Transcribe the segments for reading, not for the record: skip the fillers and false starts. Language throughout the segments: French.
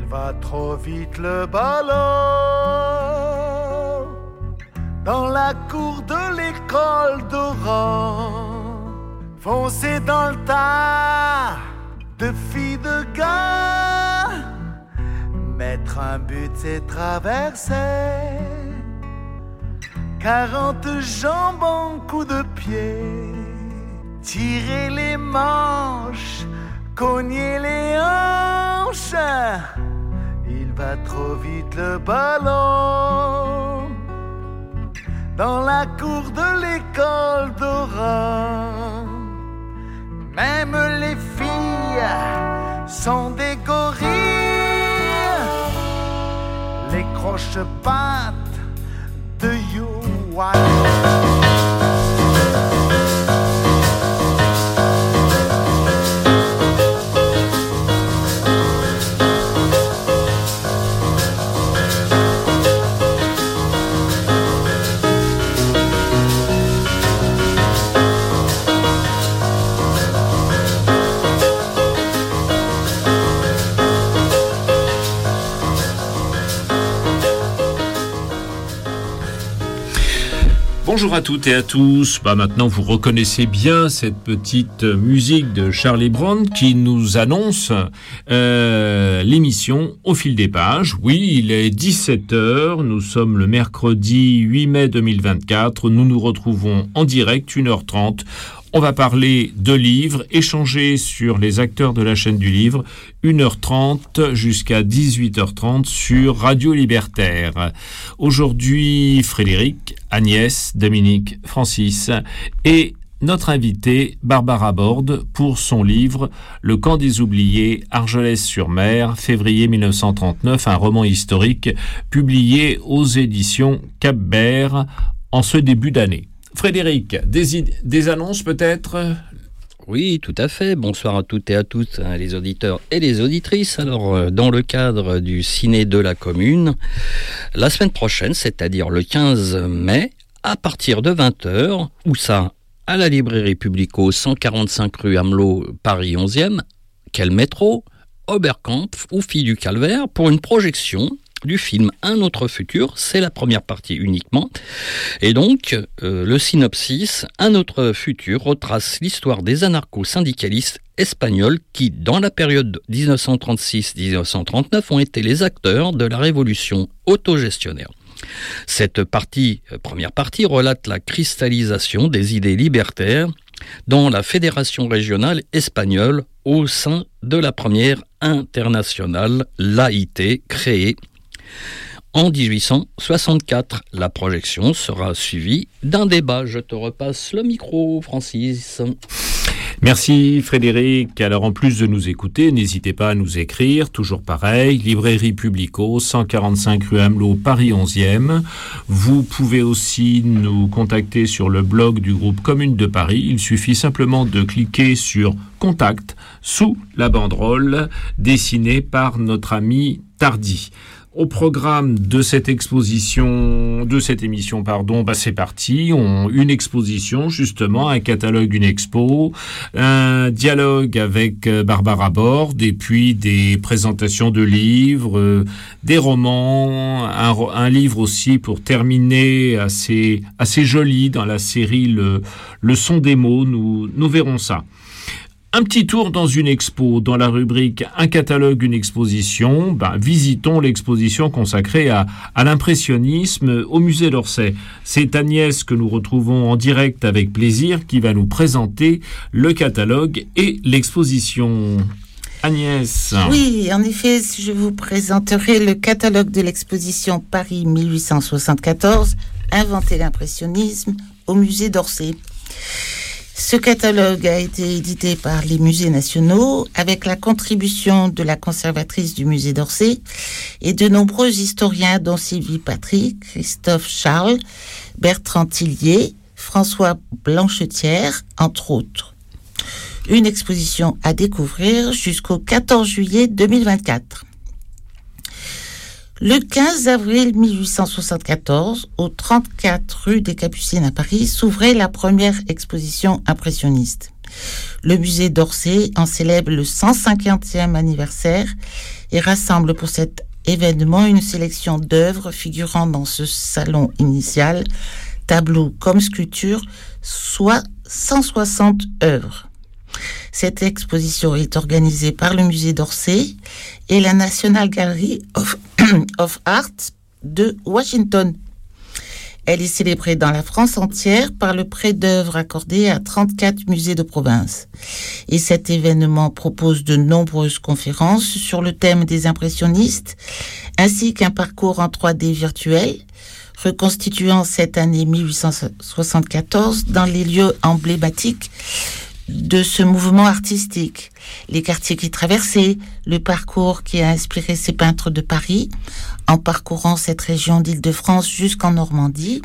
va trop vite le ballon dans la cour de l'école d'Oran. Foncer dans le tas de filles de gars. Mettre un but c'est traverser 40 jambes en coup de pied. Tirer les manches, cogner les hanches. Il va trop vite le ballon dans la cour de l'école d'Oran. Même les filles sont des gorilles. Les croche-pattes de Yuan. Bonjour à toutes et à tous. Maintenant, vous reconnaissez bien cette petite musique de Charlie Brown qui nous annonce l'émission Au fil des pages. Oui, il est 17h. Nous sommes le mercredi 8 mai 2024. Nous nous retrouvons en direct, 1h30. On va parler de livres, échanger sur les acteurs de la chaîne du livre, 1h30 jusqu'à 18h30 sur Radio Libertaire. Aujourd'hui, Frédéric, Agnès, Dominique, Francis et notre invitée Barbara Borde pour son livre « Le camp des oubliés, Argelès-sur-Mer, février 1939 », un roman historique publié aux éditions Cap-Vert en ce début d'année. Frédéric, des annonces peut-être ? Oui, tout à fait. Bonsoir à toutes et à tous, les auditeurs et les auditrices. Alors, dans le cadre du Ciné de la Commune, la semaine prochaine, c'est-à-dire le 15 mai, à partir de 20h, où ça, à la librairie Publico, 145 rue Amelot, Paris 11e, quel métro, Oberkampf ou Filles du Calvaire, pour une projection du film Un autre futur, c'est la première partie uniquement. Et donc, le synopsis, Un autre futur retrace l'histoire des anarcho-syndicalistes espagnols qui, dans la période 1936-1939, ont été les acteurs de la révolution autogestionnaire. Cette première partie relate la cristallisation des idées libertaires dans la fédération régionale espagnole au sein de la première internationale laïté créée en 1864. La projection sera suivie d'un débat. Je te repasse le micro, Francis. Merci Frédéric. Alors en plus de nous écouter, n'hésitez pas à nous écrire, toujours pareil, librairie Publico, 145 rue Amelot, Paris 11e. Vous pouvez aussi nous contacter sur le blog du groupe Commune de Paris. Il suffit simplement de cliquer sur Contact sous la banderole dessinée par notre ami Tardy. Au programme de cette émission, c'est parti. Une exposition, justement, un catalogue d'une expo, un dialogue avec Barbara Borde, et puis des présentations de livres, des romans, un livre aussi pour terminer assez joli dans la série Le son des mots. Nous verrons ça. Un petit tour dans une expo, dans la rubrique « Un catalogue, une exposition ». Visitons l'exposition consacrée à l'impressionnisme au musée d'Orsay. C'est Agnès que nous retrouvons en direct avec plaisir qui va nous présenter le catalogue et l'exposition. Agnès. Oui, en effet, je vous présenterai le catalogue de l'exposition Paris 1874, Inventer l'impressionnisme au musée d'Orsay. Ce catalogue a été édité par les musées nationaux avec la contribution de la conservatrice du musée d'Orsay et de nombreux historiens dont Sylvie Patrick, Christophe Charles, Bertrand Tillier, François Blanchetière, entre autres. Une exposition à découvrir jusqu'au 14 juillet 2024. Le 15 avril 1874, au 34 rue des Capucines à Paris, s'ouvrait la première exposition impressionniste. Le musée d'Orsay en célèbre le 150e anniversaire et rassemble pour cet événement une sélection d'œuvres figurant dans ce salon initial, tableaux comme sculptures, soit 160 œuvres. Cette exposition est organisée par le musée d'Orsay et la National Gallery of Art de Washington. Elle est célébrée dans la France entière par le prêt d'œuvres accordé à 34 musées de province. Et cet événement propose de nombreuses conférences sur le thème des impressionnistes, ainsi qu'un parcours en 3D virtuel, reconstituant cette année 1874 dans les lieux emblématiques de ce mouvement artistique, les quartiers qu'il traversait, le parcours qui a inspiré ces peintres de Paris, en parcourant cette région d'Île-de-France jusqu'en Normandie,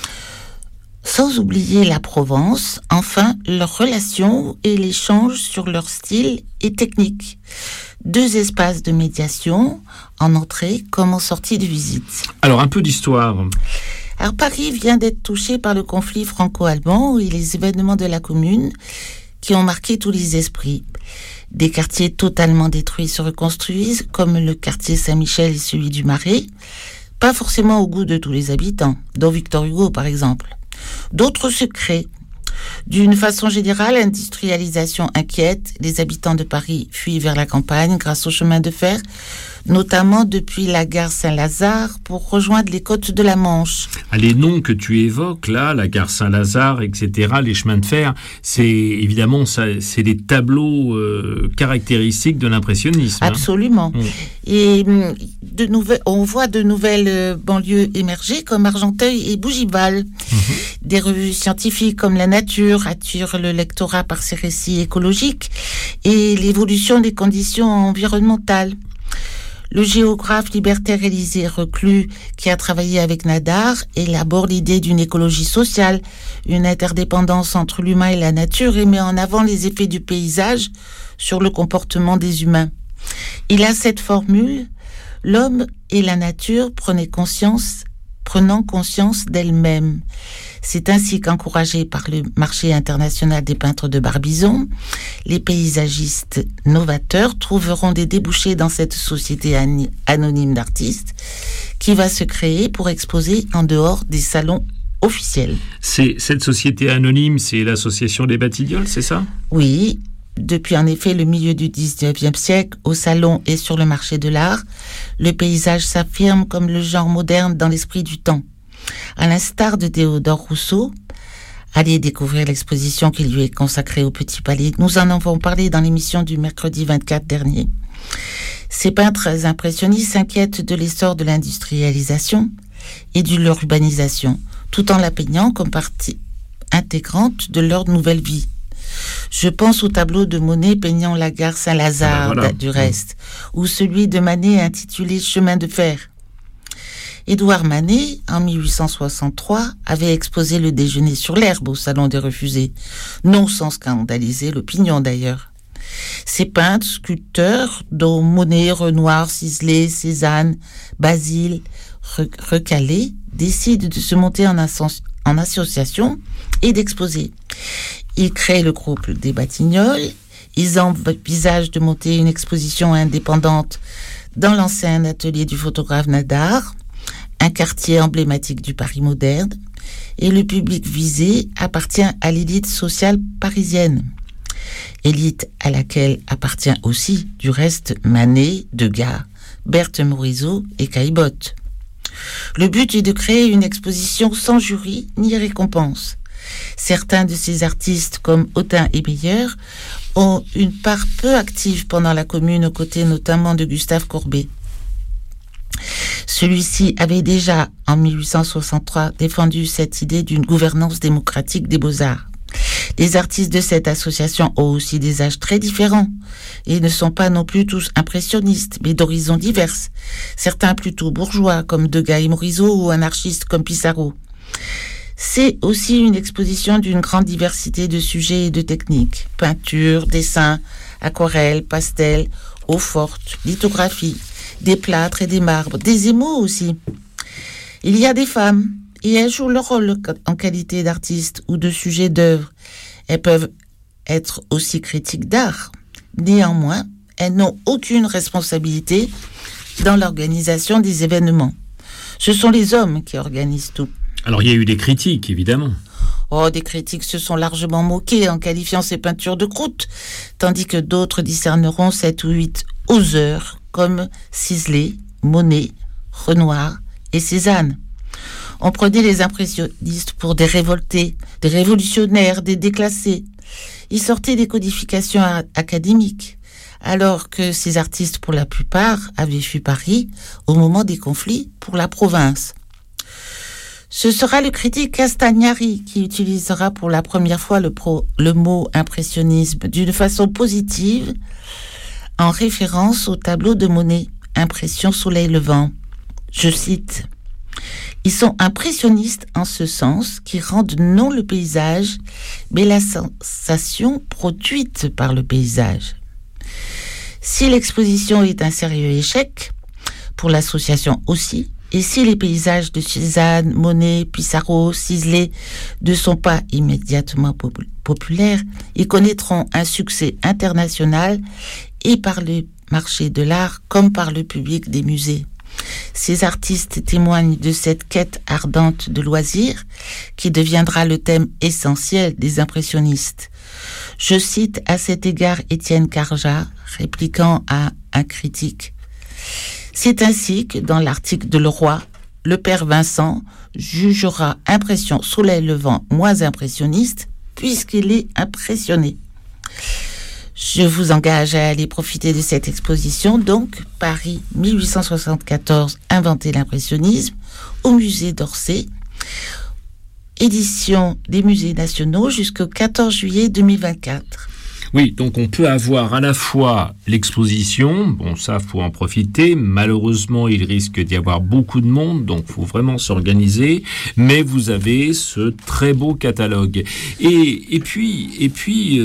sans oublier la Provence, enfin leurs relations et l'échange sur leur style et technique. 2 espaces de médiation, en entrée comme en sortie de visite. Alors, un peu d'histoire. Alors, Paris vient d'être touché par le conflit franco-allemand et les événements de la Commune qui ont marqué tous les esprits. Des quartiers totalement détruits se reconstruisent, comme le quartier Saint-Michel et celui du Marais, pas forcément au goût de tous les habitants, dont Victor Hugo par exemple. D'autres se créent. D'une façon générale, l'industrialisation inquiète. Les habitants de Paris fuient vers la campagne grâce au chemin de fer, notamment depuis la gare Saint-Lazare pour rejoindre les côtes de la Manche. Les noms que tu évoques là, la gare Saint-Lazare, etc., les chemins de fer, c'est évidemment c'est des tableaux caractéristiques de l'impressionnisme. Absolument. Et on voit de nouvelles banlieues émerger comme Argenteuil et Bougival. Des revues scientifiques comme La Nature attirent le lectorat par ses récits écologiques et l'évolution des conditions environnementales. Le géographe libertaire Élisée Reclus, qui a travaillé avec Nadar, élabore l'idée d'une écologie sociale, une interdépendance entre l'humain et la nature, et met en avant les effets du paysage sur le comportement des humains. Il a cette formule: l'homme et la nature prenant conscience d'elle-même. C'est ainsi qu'encouragés par le marché international des peintres de Barbizon, les paysagistes novateurs trouveront des débouchés dans cette société anonyme d'artistes qui va se créer pour exposer en dehors des salons officiels. Cette société anonyme, c'est l'association des Batignolles, c'est ça ? Oui. Depuis en effet le milieu du 19e siècle, au salon et sur le marché de l'art, le paysage s'affirme comme le genre moderne dans l'esprit du temps. À l'instar de Théodore Rousseau, allez découvrir l'exposition qui lui est consacrée au Petit Palais. Nous en avons parlé dans l'émission du mercredi 24 dernier. Ces peintres impressionnistes s'inquiètent de l'essor de l'industrialisation et de l'urbanisation, tout en la peignant comme partie intégrante de leur nouvelle vie. Je pense au tableau de Monet peignant la gare Saint-Lazare, du reste, ou celui de Manet intitulé Chemin de fer. Édouard Manet, en 1863, avait exposé le déjeuner sur l'herbe au Salon des Refusés, non sans scandaliser l'opinion d'ailleurs. Ces peintres, sculpteurs, dont Monet, Renoir, Sisley, Cézanne, Basile, Recalé, décident de se monter en association et d'exposer. Ils créent le groupe des Batignolles. Ils envisagent de monter une exposition indépendante dans l'ancien atelier du photographe Nadar, un quartier emblématique du Paris moderne, et le public visé appartient à l'élite sociale parisienne. Élite à laquelle appartient aussi, du reste, Manet, Degas, Berthe Morisot et Caillebotte. Le but est de créer une exposition sans jury ni récompense. Certains de ces artistes, comme Autain et Meyer, ont une part peu active pendant la Commune, aux côtés notamment de Gustave Courbet. Celui-ci avait déjà, en 1863, défendu cette idée d'une gouvernance démocratique des beaux-arts. Les artistes de cette association ont aussi des âges très différents et ne sont pas non plus tous impressionnistes, mais d'horizons divers. Certains plutôt bourgeois, comme Degas et Morisot, ou anarchistes comme Pissarro. C'est aussi une exposition d'une grande diversité de sujets et de techniques. Peinture, dessin, aquarelle, pastel, eau forte, lithographie, des plâtres et des marbres, des émaux aussi. Il y a des femmes, et elles jouent leur rôle en qualité d'artistes ou de sujets d'œuvre. Elles peuvent être aussi critiques d'art. Néanmoins, elles n'ont aucune responsabilité dans l'organisation des événements. Ce sont les hommes qui organisent tout. Alors, il y a eu des critiques, évidemment. Oh, des critiques se sont largement moqués en qualifiant ces peintures de croûte, tandis que d'autres discerneront 7 ou 8 oseurs comme Sisley, Monet, Renoir et Cézanne. On prenait les impressionnistes pour des révoltés, des révolutionnaires, des déclassés. Ils sortaient des codifications académiques, alors que ces artistes, pour la plupart, avaient fui Paris au moment des conflits pour la province. Ce sera le critique Castagnari qui utilisera pour la première fois le mot impressionnisme d'une façon positive en référence au tableau de Monet, Impression soleil levant. Je cite: « Ils sont impressionnistes en ce sens qu'ils rendent non le paysage, mais la sensation produite par le paysage. » Si l'exposition est un sérieux échec, pour l'association aussi, et si les paysages de Cézanne, Monet, Pissarro, Sisley ne sont pas immédiatement populaires, ils connaîtront un succès international et par le marché de l'art comme par le public des musées. Ces artistes témoignent de cette quête ardente de loisirs qui deviendra le thème essentiel des impressionnistes. Je cite à cet égard Étienne Carjat, répliquant à un critique. C'est ainsi que, dans l'article de Leroy, le père Vincent jugera Impression soleil levant moins impressionniste puisqu'il est impressionné. Je vous engage à aller profiter de cette exposition, donc Paris 1874, inventer l'impressionnisme, au musée d'Orsay, édition des musées nationaux jusqu'au 14 juillet 2024. Oui, donc on peut avoir à la fois l'exposition, bon ça faut en profiter, malheureusement il risque d'y avoir beaucoup de monde, donc faut vraiment s'organiser, mais vous avez ce très beau catalogue. Et puis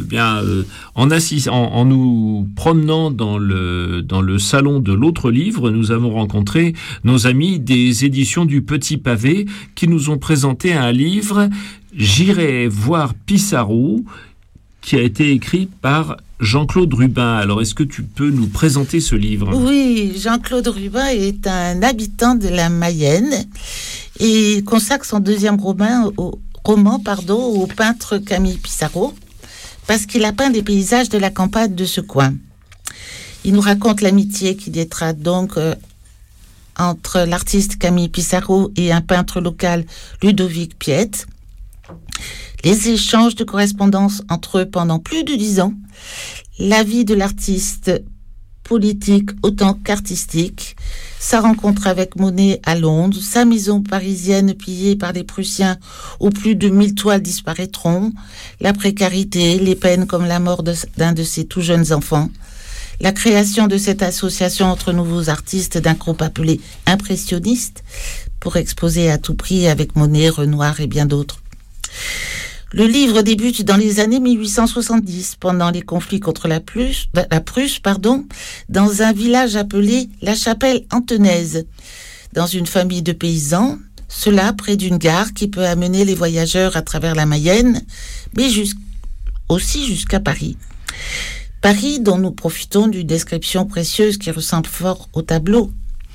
en nous promenant dans le salon de l'autre livre, nous avons rencontré nos amis des éditions du Petit Pavé qui nous ont présenté un livre « J'irai voir Pissarro », qui a été écrit par Jean-Claude Rubin. Alors, est-ce que tu peux nous présenter ce livre ? Oui, Jean-Claude Rubin est un habitant de la Mayenne et consacre son deuxième roman au peintre Camille Pissarro, parce qu'il a peint des paysages de la campagne de ce coin. Il nous raconte l'amitié qui naîtra donc entre l'artiste Camille Pissarro et un peintre local, Ludovic Piette. Les échanges de correspondance entre eux pendant plus de 10 ans, la vie de l'artiste politique autant qu'artistique, sa rencontre avec Monet à Londres, sa maison parisienne pillée par les Prussiens où plus de 1000 toiles disparaîtront, la précarité, les peines comme la mort d'un de ses tout jeunes enfants, la création de cette association entre nouveaux artistes d'un groupe appelé Impressionniste pour exposer à tout prix avec Monet, Renoir et bien d'autres. Le livre débute dans les années 1870, pendant les conflits contre la Prusse, dans un village appelé La Chapelle-Antenaise, dans une famille de paysans, cela près d'une gare qui peut amener les voyageurs à travers la Mayenne, mais aussi jusqu'à Paris. Paris dont nous profitons d'une description précieuse qui ressemble fort au tableau.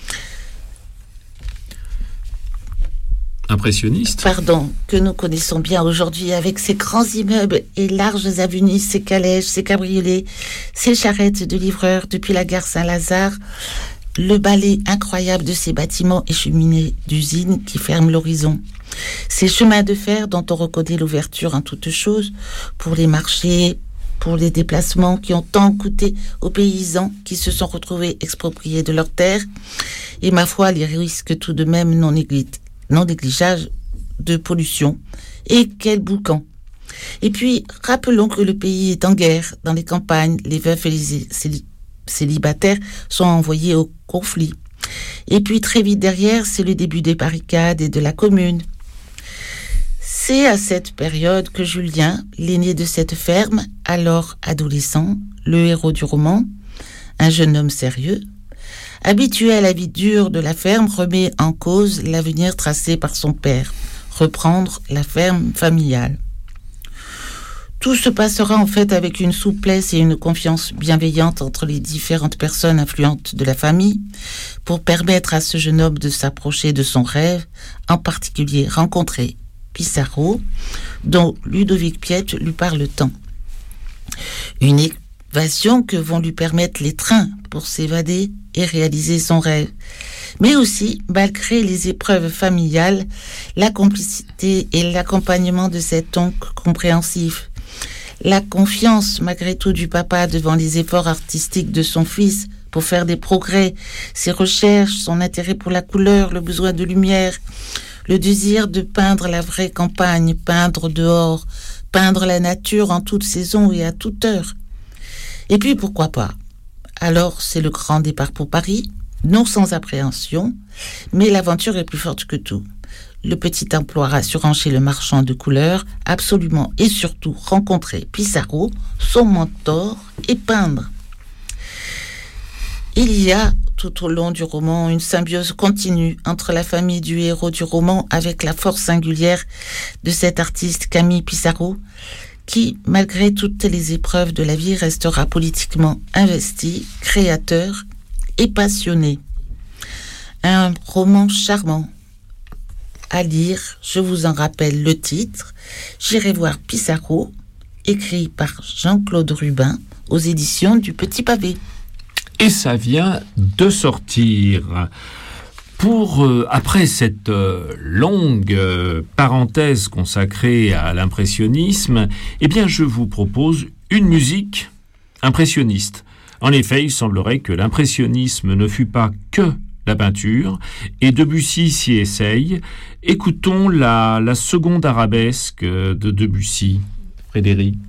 Impressionniste. Que nous connaissons bien aujourd'hui avec ses grands immeubles et larges avenues, ses calèches, ses cabriolets, ses charrettes de livreurs depuis la gare Saint-Lazare, le balai incroyable de ces bâtiments et cheminées d'usines qui ferment l'horizon. Ces chemins de fer dont on reconnaît l'ouverture en toutes choses pour les marchés, pour les déplacements qui ont tant coûté aux paysans qui se sont retrouvés expropriés de leurs terres et ma foi les risques tout de même non négligeable de pollution. Et quel boucan! Et puis, rappelons que le pays est en guerre. Dans les campagnes, les veufs et les célibataires sont envoyés au conflit. Et puis, très vite derrière, c'est le début des barricades et de la commune. C'est à cette période que Julien, l'aîné de cette ferme, alors adolescent, le héros du roman, un jeune homme sérieux, habitué à la vie dure de la ferme, remet en cause l'avenir tracé par son père, reprendre la ferme familiale. Tout se passera en fait avec une souplesse et une confiance bienveillante entre les différentes personnes influentes de la famille pour permettre à ce jeune homme de s'approcher de son rêve, en particulier rencontrer Pissarro, dont Ludovic Piette lui parle tant. Une évasion que vont lui permettre les trains pour s'évader et réaliser son rêve. Mais aussi, malgré les épreuves familiales, la complicité et l'accompagnement de cet oncle compréhensif. La confiance, malgré tout, du papa devant les efforts artistiques de son fils pour faire des progrès, ses recherches, son intérêt pour la couleur, le besoin de lumière, le désir de peindre la vraie campagne, peindre dehors, peindre la nature en toute saison et à toute heure. Et puis, pourquoi pas? Alors, c'est le grand départ pour Paris, non sans appréhension, mais l'aventure est plus forte que tout. Le petit emploi rassurant chez le marchand de couleurs, absolument et surtout rencontrer Pissarro, son mentor, et peindre. Il y a, tout au long du roman, une symbiose continue entre la famille du héros du roman avec la force singulière de cet artiste Camille Pissarro, qui, malgré toutes les épreuves de la vie, restera politiquement investi, créateur et passionné. Un roman charmant à lire, je vous en rappelle le titre, J'irai voir Pissarro, écrit par Jean-Claude Rubin aux éditions du Petit Pavé. Et ça vient de sortir. Après cette longue parenthèse consacrée à l'impressionnisme, eh bien je vous propose une musique impressionniste. En effet, il semblerait que l'impressionnisme ne fut pas que la peinture, et Debussy s'y essaye. Écoutons la seconde arabesque de Debussy. Frédéric.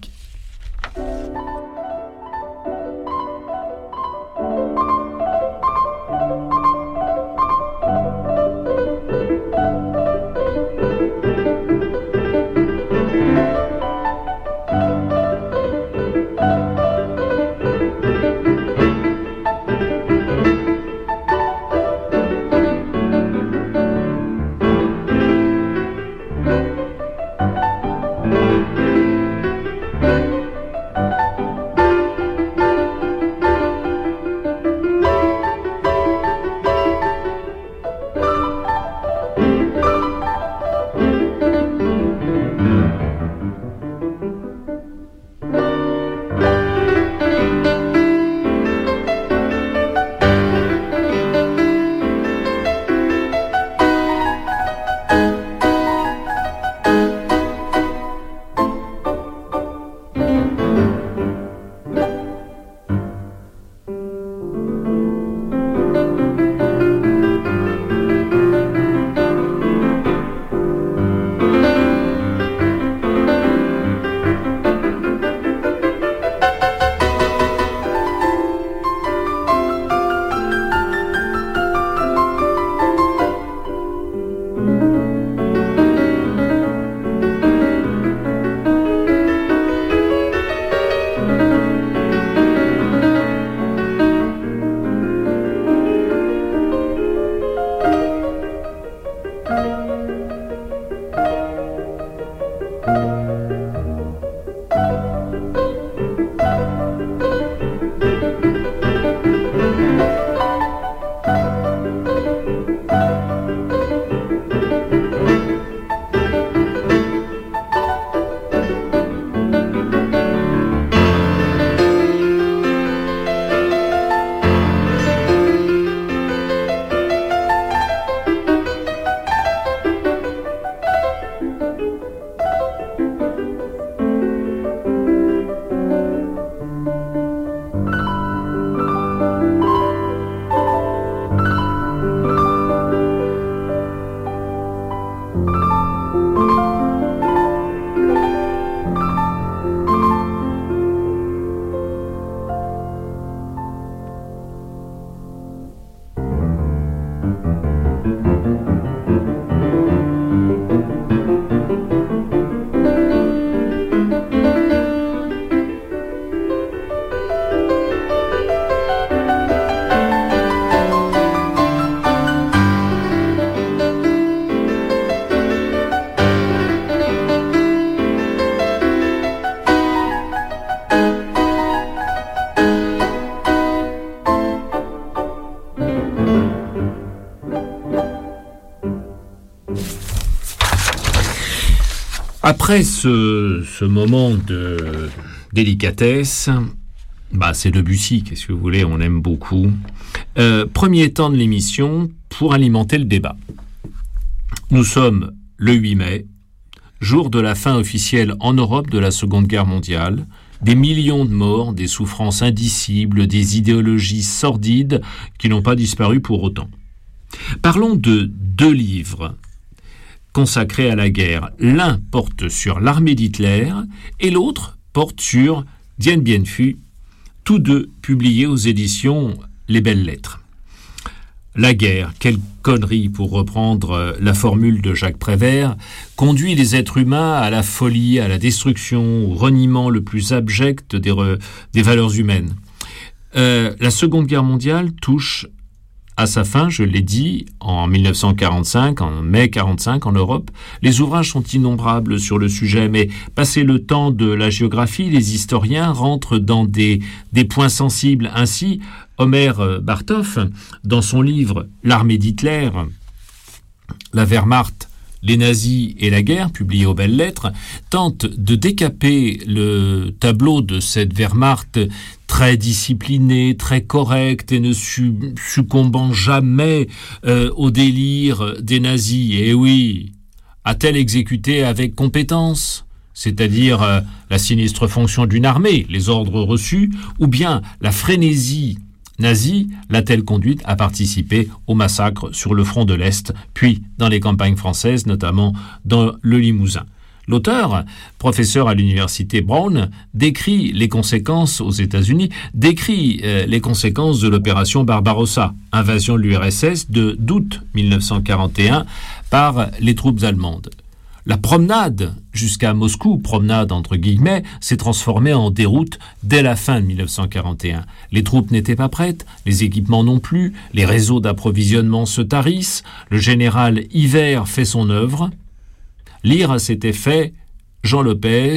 Après ce moment de délicatesse, c'est Debussy, qu'est-ce que vous voulez, on aime beaucoup. Premier temps de l'émission pour alimenter le débat. Nous sommes le 8 mai, jour de la fin officielle en Europe de la Seconde Guerre mondiale, des millions de morts, des souffrances indicibles, des idéologies sordides qui n'ont pas disparu pour autant. Parlons de 2 livres consacrés à la guerre. L'un porte sur l'armée d'Hitler et l'autre porte sur Dien Bien Phu, tous 2 publiés aux éditions Les Belles Lettres. La guerre, quelle connerie pour reprendre la formule de Jacques Prévert, conduit les êtres humains à la folie, à la destruction, au reniement le plus abject des valeurs humaines. La Seconde Guerre mondiale touche à sa fin, je l'ai dit, en 1945, en mai 1945 en Europe. Les ouvrages sont innombrables sur le sujet, mais passé le temps de la géographie, les historiens rentrent dans des points sensibles. Ainsi, Omer Bartov, dans son livre « L'armée d'Hitler », la Wehrmacht, les nazis et la guerre, publié aux Belles Lettres, tente de décaper le tableau de cette Wehrmacht très disciplinée, très correcte et ne succombant jamais au délire des nazis. Et oui, a-t-elle exécuté avec compétence ? C'est-à-dire la sinistre fonction d'une armée, les ordres reçus, ou bien la frénésie nazie l'a-t-elle conduite à participer au massacre sur le front de l'Est, puis dans les campagnes françaises, notamment dans le Limousin. L'auteur, professeur à l'université Brown, décrit les conséquences aux États-Unis, les conséquences de l'opération Barbarossa, invasion de l'URSS d'août 1941 par les troupes allemandes. La promenade jusqu'à Moscou, promenade entre guillemets, s'est transformée en déroute dès la fin de 1941. Les troupes n'étaient pas prêtes, les équipements non plus, les réseaux d'approvisionnement se tarissent, le général Hivert fait son œuvre. Lire à cet effet Jean Lopez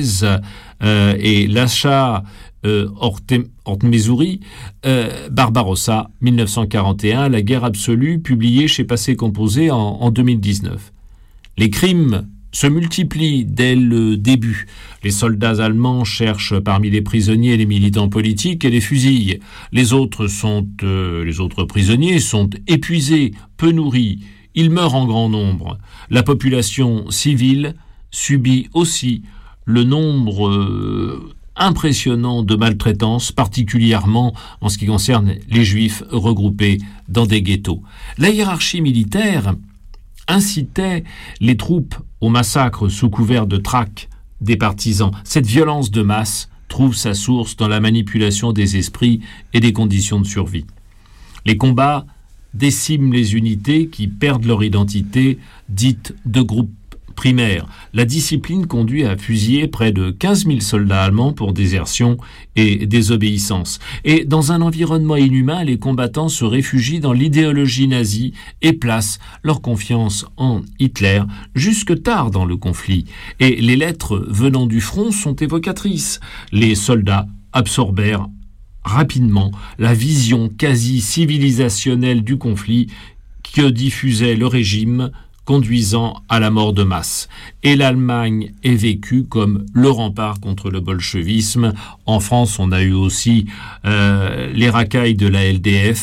et l'achat Hortmezouri, Barbarossa, 1941, la guerre absolue, publié chez Passé Composé en 2019. Les crimes se multiplient dès le début. Les soldats allemands cherchent parmi les prisonniers les militants politiques et les fusillent. Les autres prisonniers sont épuisés, peu nourris. Ils meurent en grand nombre. La population civile subit aussi le nombre impressionnant de maltraitances, particulièrement en ce qui concerne les Juifs regroupés dans des ghettos. La hiérarchie militaire incitait les troupes au massacre sous couvert de traque des partisans. Cette violence de masse trouve sa source dans la manipulation des esprits et des conditions de survie. Les combats déciment les unités qui perdent leur identité, dite de groupe primaire. La discipline conduit à fusiller près de 15 000 soldats allemands pour désertion et désobéissance. Et dans un environnement inhumain, les combattants se réfugient dans l'idéologie nazie et placent leur confiance en Hitler jusque tard dans le conflit. Et les lettres venant du front sont évocatrices. Les soldats absorbèrent rapidement la vision quasi civilisationnelle du conflit que diffusait le régime, conduisant à la mort de masse. Et l'Allemagne est vécue comme le rempart contre le bolchevisme. En France, on a eu aussi les racailles de la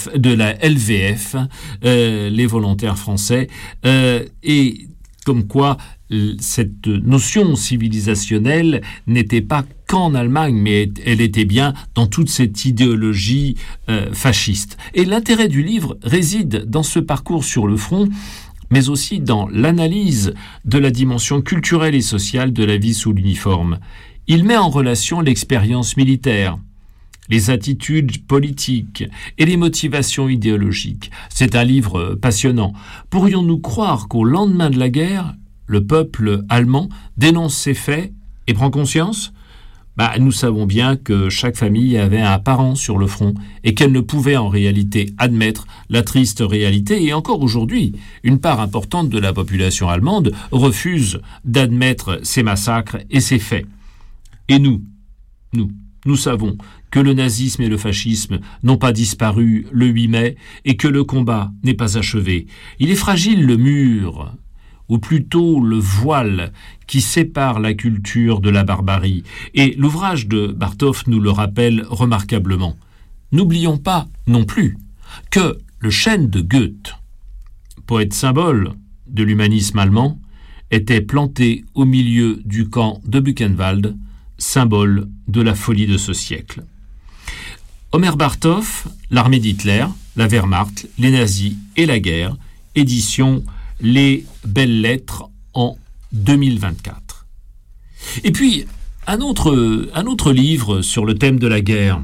LVF, les volontaires français, et comme quoi cette notion civilisationnelle n'était pas qu'en Allemagne, mais elle était bien dans toute cette idéologie fasciste. Et l'intérêt du livre réside dans ce parcours sur le front, mais aussi dans l'analyse de la dimension culturelle et sociale de la vie sous l'uniforme. Il met en relation l'expérience militaire, les attitudes politiques et les motivations idéologiques. C'est un livre passionnant. Pourrions-nous croire qu'au lendemain de la guerre, le peuple allemand dénonce ces faits et prend conscience ? Nous savons bien que chaque famille avait un parent sur le front et qu'elle ne pouvait en réalité admettre la triste réalité. Et encore aujourd'hui, une part importante de la population allemande refuse d'admettre ces massacres et ces faits. Et nous savons que le nazisme et le fascisme n'ont pas disparu le 8 mai et que le combat n'est pas achevé. Il est fragile le mur ou plutôt le voile qui sépare la culture de la barbarie. Et l'ouvrage de Bartholf nous le rappelle remarquablement. N'oublions pas non plus que le chêne de Goethe, poète symbole de l'humanisme allemand, était planté au milieu du camp de Buchenwald, symbole de la folie de ce siècle. Omer Bartholf, l'armée d'Hitler, la Wehrmacht, les nazis et la guerre, édition Les Belles Lettres en 2024. Et puis, un autre livre sur le thème de la guerre.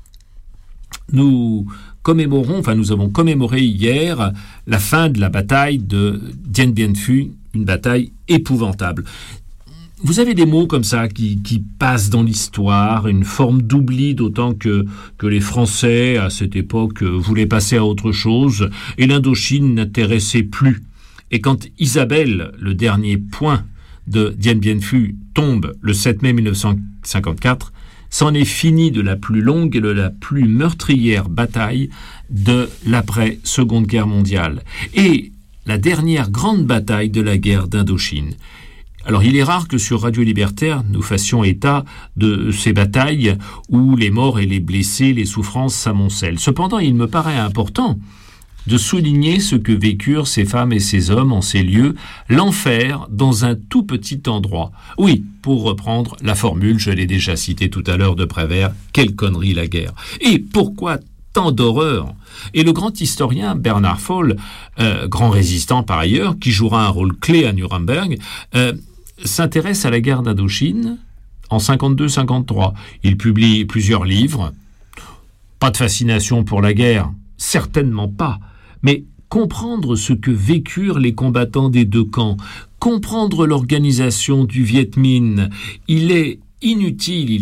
Nous avons commémoré hier la fin de la bataille de Dien Bien Phu, une bataille épouvantable. Vous avez des mots comme ça qui passent dans l'histoire, une forme d'oubli, d'autant que les Français, à cette époque, voulaient passer à autre chose, et l'Indochine n'intéressait plus. Et quand Isabelle, le dernier point de Dien Bien Phu, tombe le 7 mai 1954, c'en est fini de la plus longue et de la plus meurtrière bataille de l'après-Seconde Guerre mondiale. Et la dernière grande bataille de la guerre d'Indochine. Alors il est rare que sur Radio Libertaire, nous fassions état de ces batailles où les morts et les blessés, les souffrances s'amoncellent. Cependant, il me paraît important de souligner ce que vécurent ces femmes et ces hommes en ces lieux, l'enfer dans un tout petit endroit. Oui, pour reprendre la formule, je l'ai déjà citée tout à l'heure de Prévert, quelle connerie la guerre. Et pourquoi tant d'horreur? Et le grand historien Bernard Fall, grand résistant par ailleurs, qui jouera un rôle clé à Nuremberg, s'intéresse à la guerre d'Indochine en 52-53. Il publie plusieurs livres. Pas de fascination pour la guerre, certainement pas, mais comprendre ce que vécurent les combattants des deux camps, comprendre l'organisation du Viet Minh, il est inutile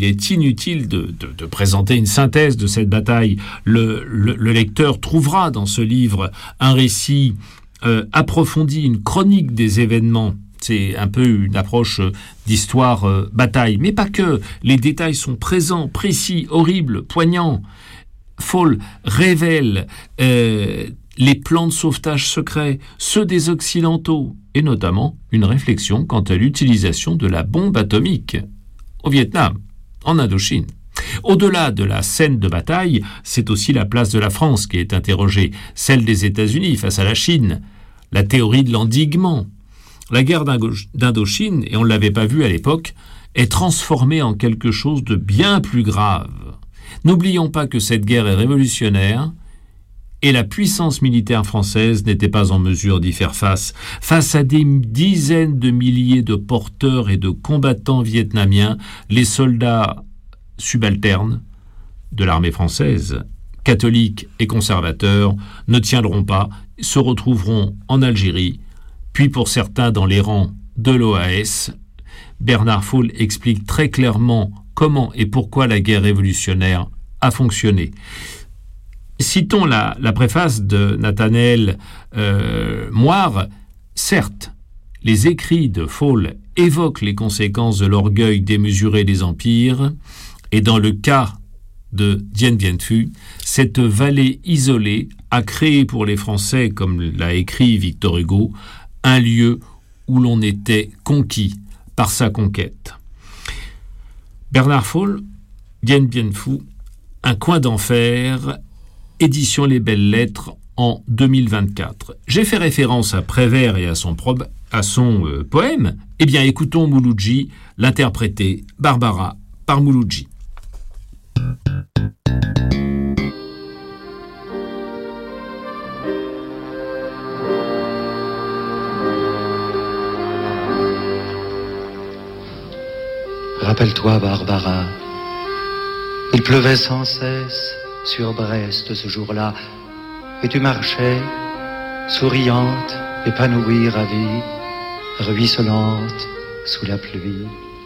de présenter une synthèse de cette bataille. Le lecteur trouvera dans ce livre un récit approfondi, une chronique des événements. C'est un peu une approche d'histoire bataille, mais pas que. Les détails sont présents, précis, horribles, poignants. Fall révèle les plans de sauvetage secrets, ceux des Occidentaux, et notamment une réflexion quant à l'utilisation de la bombe atomique au Vietnam, en Indochine. Au-delà de la scène de bataille, c'est aussi la place de la France qui est interrogée, celle des États-Unis face à la Chine, la théorie de l'endiguement. La guerre d'Indochine, et on ne l'avait pas vu à l'époque, est transformée en quelque chose de bien plus grave. N'oublions pas que cette guerre est révolutionnaire et la puissance militaire française n'était pas en mesure d'y faire face. Face à des dizaines de milliers de porteurs et de combattants vietnamiens, les soldats subalternes de l'armée française, catholiques et conservateurs, ne tiendront pas, se retrouveront en Algérie, puis pour certains dans les rangs de l'OAS. Bernard Fall explique très clairement comment et pourquoi la guerre révolutionnaire a fonctionné. Citons la préface de Nathanaël Moire. Certes, les écrits de Fall évoquent les conséquences de l'orgueil démesuré des empires, et dans le cas de Dien Bien Phu, cette vallée isolée a créé pour les Français, comme l'a écrit Victor Hugo, un lieu où l'on était conquis par sa conquête. Bernard Fall, Dien Bien Phu, Un coin d'enfer, édition Les Belles Lettres en 2024. J'ai fait référence à Prévert et à son poème. Eh bien, écoutons Mouloudji l'interpréter, Barbara par Mouloudji. Rappelle-toi, Barbara, il pleuvait sans cesse sur Brest ce jour-là, et tu marchais, souriante, épanouie, ravie, ruisselante sous la pluie.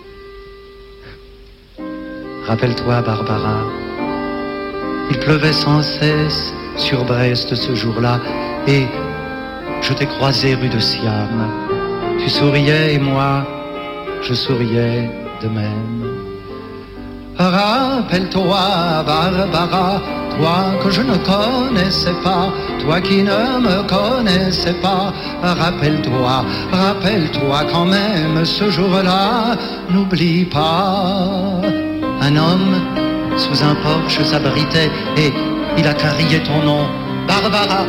Rappelle-toi, Barbara, il pleuvait sans cesse sur Brest ce jour-là, et je t'ai croisé rue de Siam. Tu souriais et moi, je souriais de même. Rappelle-toi, Barbara, toi que je ne connaissais pas, toi qui ne me connaissais pas. Rappelle-toi quand même ce jour-là, n'oublie pas. Un homme sous un porche s'abritait et il a crié ton nom, Barbara.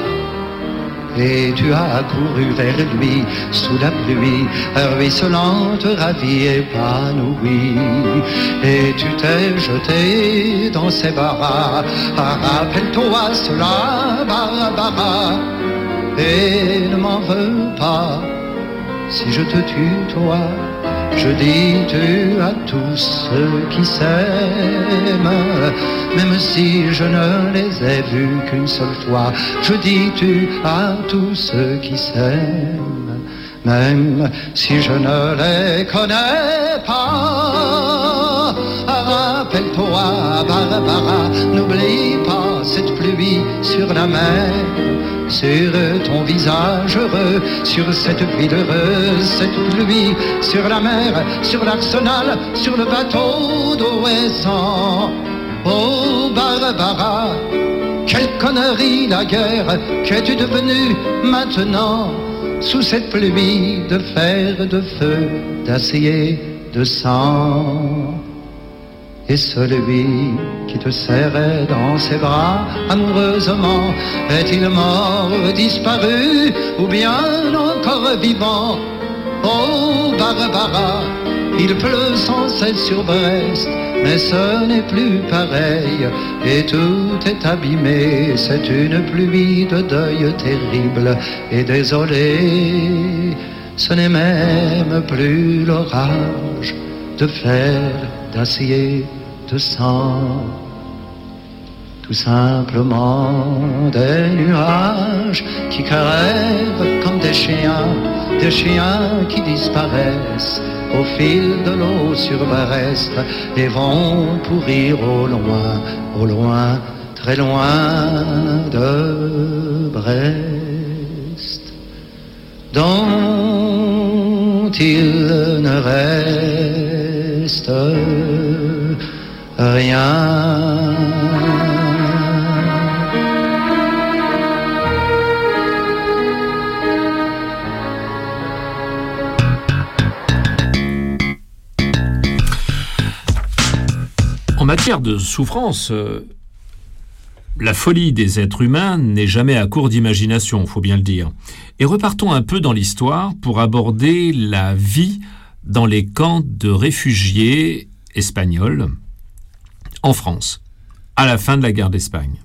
Et tu as couru vers lui sous la pluie, ruisselante, ravie, épanouie. Et tu t'es jeté dans ses bras. Rappelle-toi cela, Barbara, et ne m'en veux pas si je te tutoie. Je dis tu à tous ceux qui s'aiment, même si je ne les ai vus qu'une seule fois. Je dis tu à tous ceux qui s'aiment, même si je ne les connais pas. Rappelle-toi, Barbara, n'oublie pas cette pluie sur la mer, sur ton visage heureux, sur cette ville heureuse, cette pluie sur la mer, sur l'arsenal, sur le bateau d'Ouessant. Oh Barbara, quelle connerie la guerre, qu'es-tu devenue maintenant, sous cette pluie de fer, de feu, d'acier, de sang. Et celui qui te serrait dans ses bras amoureusement, est-il mort, disparu, ou bien encore vivant? Oh Barbara, il pleut sans cesse sur Brest, mais ce n'est plus pareil, et tout est abîmé, c'est une pluie de deuil terrible et désolé. Ce n'est même plus l'orage de fer, d'acier, de sang, tout simplement des nuages qui crèvent comme des chiens qui disparaissent au fil de l'eau sur Brest et vont pourrir au loin, très loin de Brest, dont il ne reste rien. En matière de souffrance, la folie des êtres humains n'est jamais à court d'imagination, il faut bien le dire. Et repartons un peu dans l'histoire pour aborder la vie dans les camps de réfugiés espagnols en France, à la fin de la guerre d'Espagne.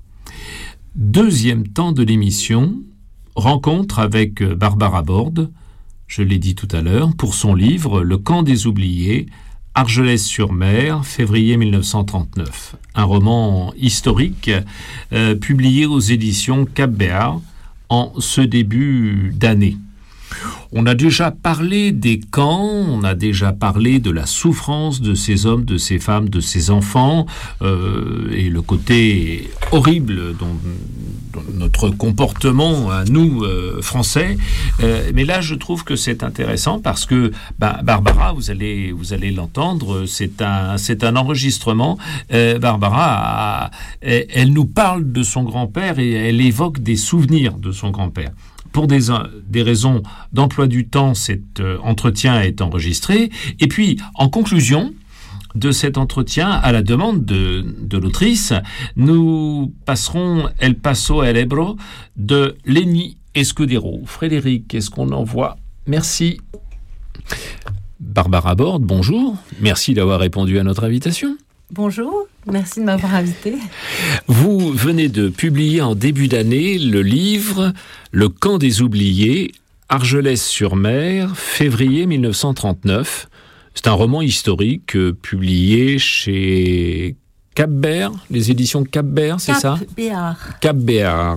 Deuxième temps de l'émission, rencontre avec Barbara Borde, je l'ai dit tout à l'heure, pour son livre « Le camp des oubliés », Argelès-sur-Mer, février 1939. Un roman historique publié aux éditions Cap-Béar en ce début d'année. On a déjà parlé des camps, on a déjà parlé de la souffrance de ces hommes, de ces femmes, de ces enfants, et le côté horrible dont notre comportement à nous, Français. Mais là, je trouve que c'est intéressant parce que Barbara, vous allez l'entendre, c'est un enregistrement. Barbara, elle nous parle de son grand-père et elle évoque des souvenirs de son grand-père. Pour des raisons d'emploi du temps, cet entretien est enregistré. Et puis, en conclusion de cet entretien, à la demande de l'autrice, nous passerons El Paso El Ebro de Lenny Escudero. Frédéric, est-ce qu'on envoie? Merci. Barbara Borde, bonjour. Merci d'avoir répondu à notre invitation. Bonjour, merci de m'avoir invité. Vous venez de publier en début d'année le livre « Le camp des oubliés », Argelès-sur-Mer, février 1939. C'est un roman historique publié chez Cap-Béar, les éditions Cap-Béar, c'est ça ? Cap-Béar.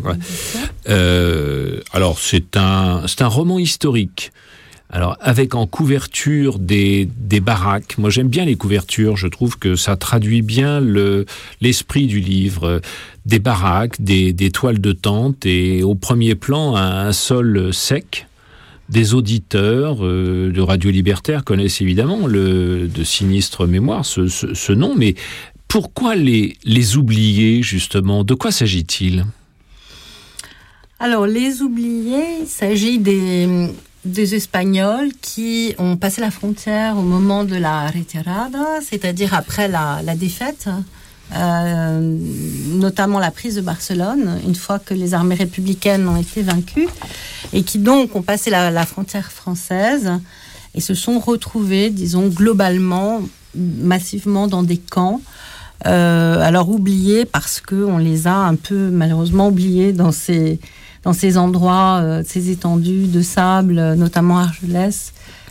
Alors, c'est un roman historique. Alors, avec en couverture des baraques. Moi, j'aime bien les couvertures. Je trouve que ça traduit bien l'esprit du livre. Des baraques, des toiles de tente et au premier plan, un sol sec. des auditeurs de Radio Libertaire connaissent évidemment de Sinistre Mémoire, ce nom, mais pourquoi les oubliés, justement? De quoi s'agit-il? Alors, les oubliés, il s'agit des Espagnols qui ont passé la frontière au moment de la retirada, c'est-à-dire après la défaite, notamment la prise de Barcelone, une fois que les armées républicaines ont été vaincues, et qui donc ont passé la frontière française et se sont retrouvés, disons, globalement, massivement dans des camps. Alors oubliés parce qu'on les a un peu malheureusement oubliés dans ces endroits, ces étendues de sable, notamment Argelès.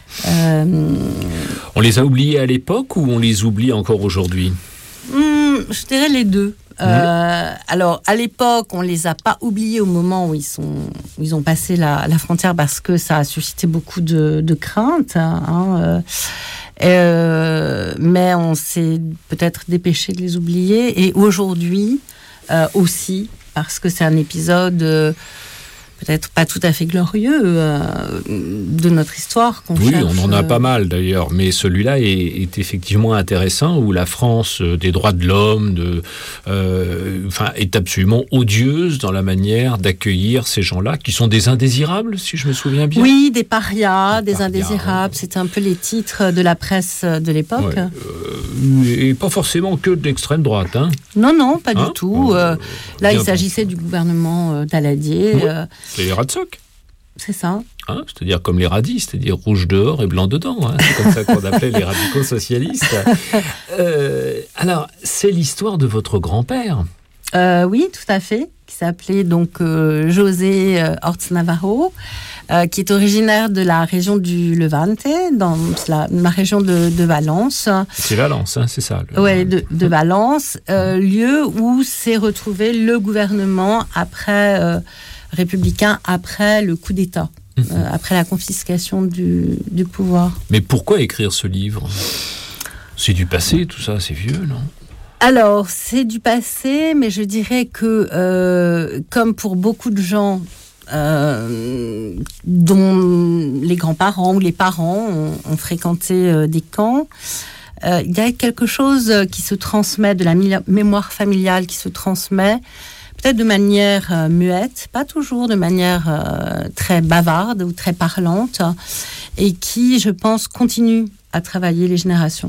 On les a oubliés à l'époque ou on les oublie encore aujourd'hui? Je dirais les deux. Alors, à l'époque, on les a pas oubliés au moment où ils ont passé la frontière parce que ça a suscité beaucoup de craintes. Mais on s'est peut-être dépêché de les oublier. Et aujourd'hui aussi, parce que c'est un épisode peut-être pas tout à fait glorieux de notre histoire qu'on cherche. Oui, on en a pas mal d'ailleurs, mais celui-là est effectivement intéressant, où la France des droits de l'homme est absolument odieuse dans la manière d'accueillir ces gens-là, qui sont des indésirables, si je me souviens bien. Oui, des parias, des indésirables, c'était un peu les titres de la presse de l'époque. Et pas forcément que de l'extrême droite. Hein. Non, pas du tout. Là, il s'agissait du gouvernement Daladier. C'est les Ratsoc. C'est ça. C'est-à-dire comme les radis, c'est-à-dire rouge dehors et blanc dedans. C'est comme ça qu'on appelait les radicaux socialistes. Alors, c'est l'histoire de votre grand-père. Oui, tout à fait, qui s'appelait donc José Orts Navarro, qui est originaire de la région du Levante, dans la région de Valence. C'est Valence, c'est ça. Oui, de Valence, lieu où s'est retrouvé le gouvernement républicain après le coup d'État, après la confiscation du pouvoir. Mais pourquoi écrire ce livre? C'est du passé, tout ça, c'est vieux, non? Alors, c'est du passé, mais je dirais que, comme pour beaucoup de gens dont les grands-parents ou les parents ont fréquenté des camps, il y a quelque chose qui se transmet, de la mémoire familiale qui se transmet, peut-être de manière muette, pas toujours de manière très bavarde ou très parlante, et qui, je pense, continue à travailler les générations.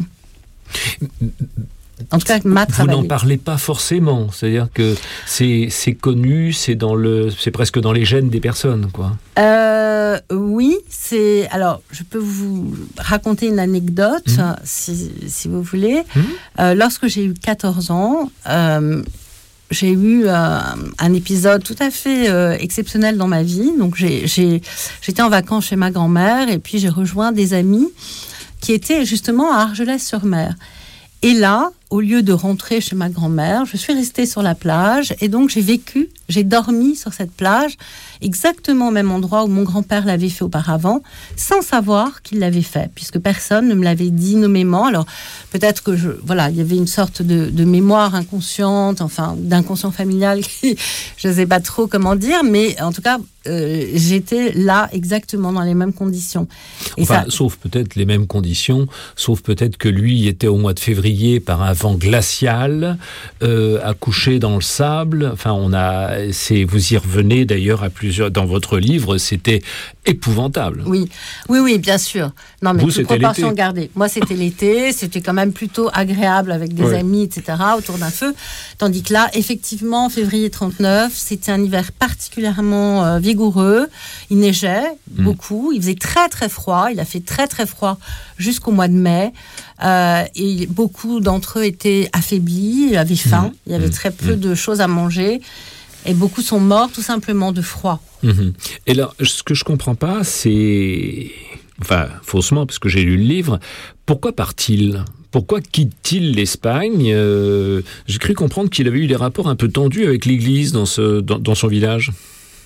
En tout cas, vous n'en parlez pas forcément, c'est-à-dire que c'est connu, c'est presque dans les gènes des personnes, quoi. Oui, alors je peux vous raconter une anecdote, si vous voulez. Lorsque j'ai eu 14 ans, j'ai eu un épisode tout à fait exceptionnel dans ma vie. Donc j'étais en vacances chez ma grand-mère et puis j'ai rejoint des amis qui étaient justement à Argelès-sur-Mer. Et là, au lieu de rentrer chez ma grand-mère, je suis restée sur la plage et donc j'ai dormi sur cette plage, exactement au même endroit où mon grand-père l'avait fait auparavant, sans savoir qu'il l'avait fait, puisque personne ne me l'avait dit nommément. Alors, peut-être que il y avait une sorte de mémoire inconsciente, enfin, d'inconscient familial, je ne sais pas trop comment dire, mais en tout cas, j'étais là exactement dans les mêmes conditions. Et sauf peut-être les mêmes conditions, sauf peut-être que lui était au mois de février par un vent glacial, accouché dans le sable. Enfin, vous y revenez d'ailleurs à plusieurs dans votre livre. C'était épouvantable. Oui, bien sûr. Non, mais toute proportion gardée. Moi, c'était l'été. C'était quand même plutôt agréable avec des amis, etc. autour d'un feu. Tandis que là, effectivement, février 39, c'était un hiver particulièrement vigoureux. Il neigeait beaucoup. Il faisait très très froid. Il a fait très très froid jusqu'au mois de mai. Et beaucoup d'entre eux étaient affaiblis, avaient faim, il y avait très peu de choses à manger et beaucoup sont morts tout simplement de froid. Et là, ce que je comprends pas, c'est, faussement parce que j'ai lu le livre, pourquoi part-il ? Pourquoi quitte-t-il l'Espagne ? J'ai cru comprendre qu'il avait eu des rapports un peu tendus avec l'Église dans son village.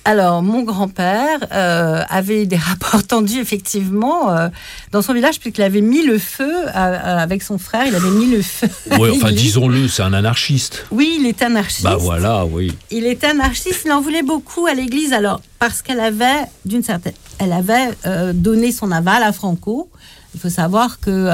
Alors, mon grand-père avait des rapports tendus, effectivement, dans son village, puisqu'il avait mis le feu avec son frère. Il avait mis le feu. Oui, enfin, disons-le, c'est un anarchiste. Oui, il était anarchiste. Bah voilà, oui. Il était anarchiste, il en voulait beaucoup à l'église, alors, parce qu'elle avait, donné son aval à Franco. Il faut savoir que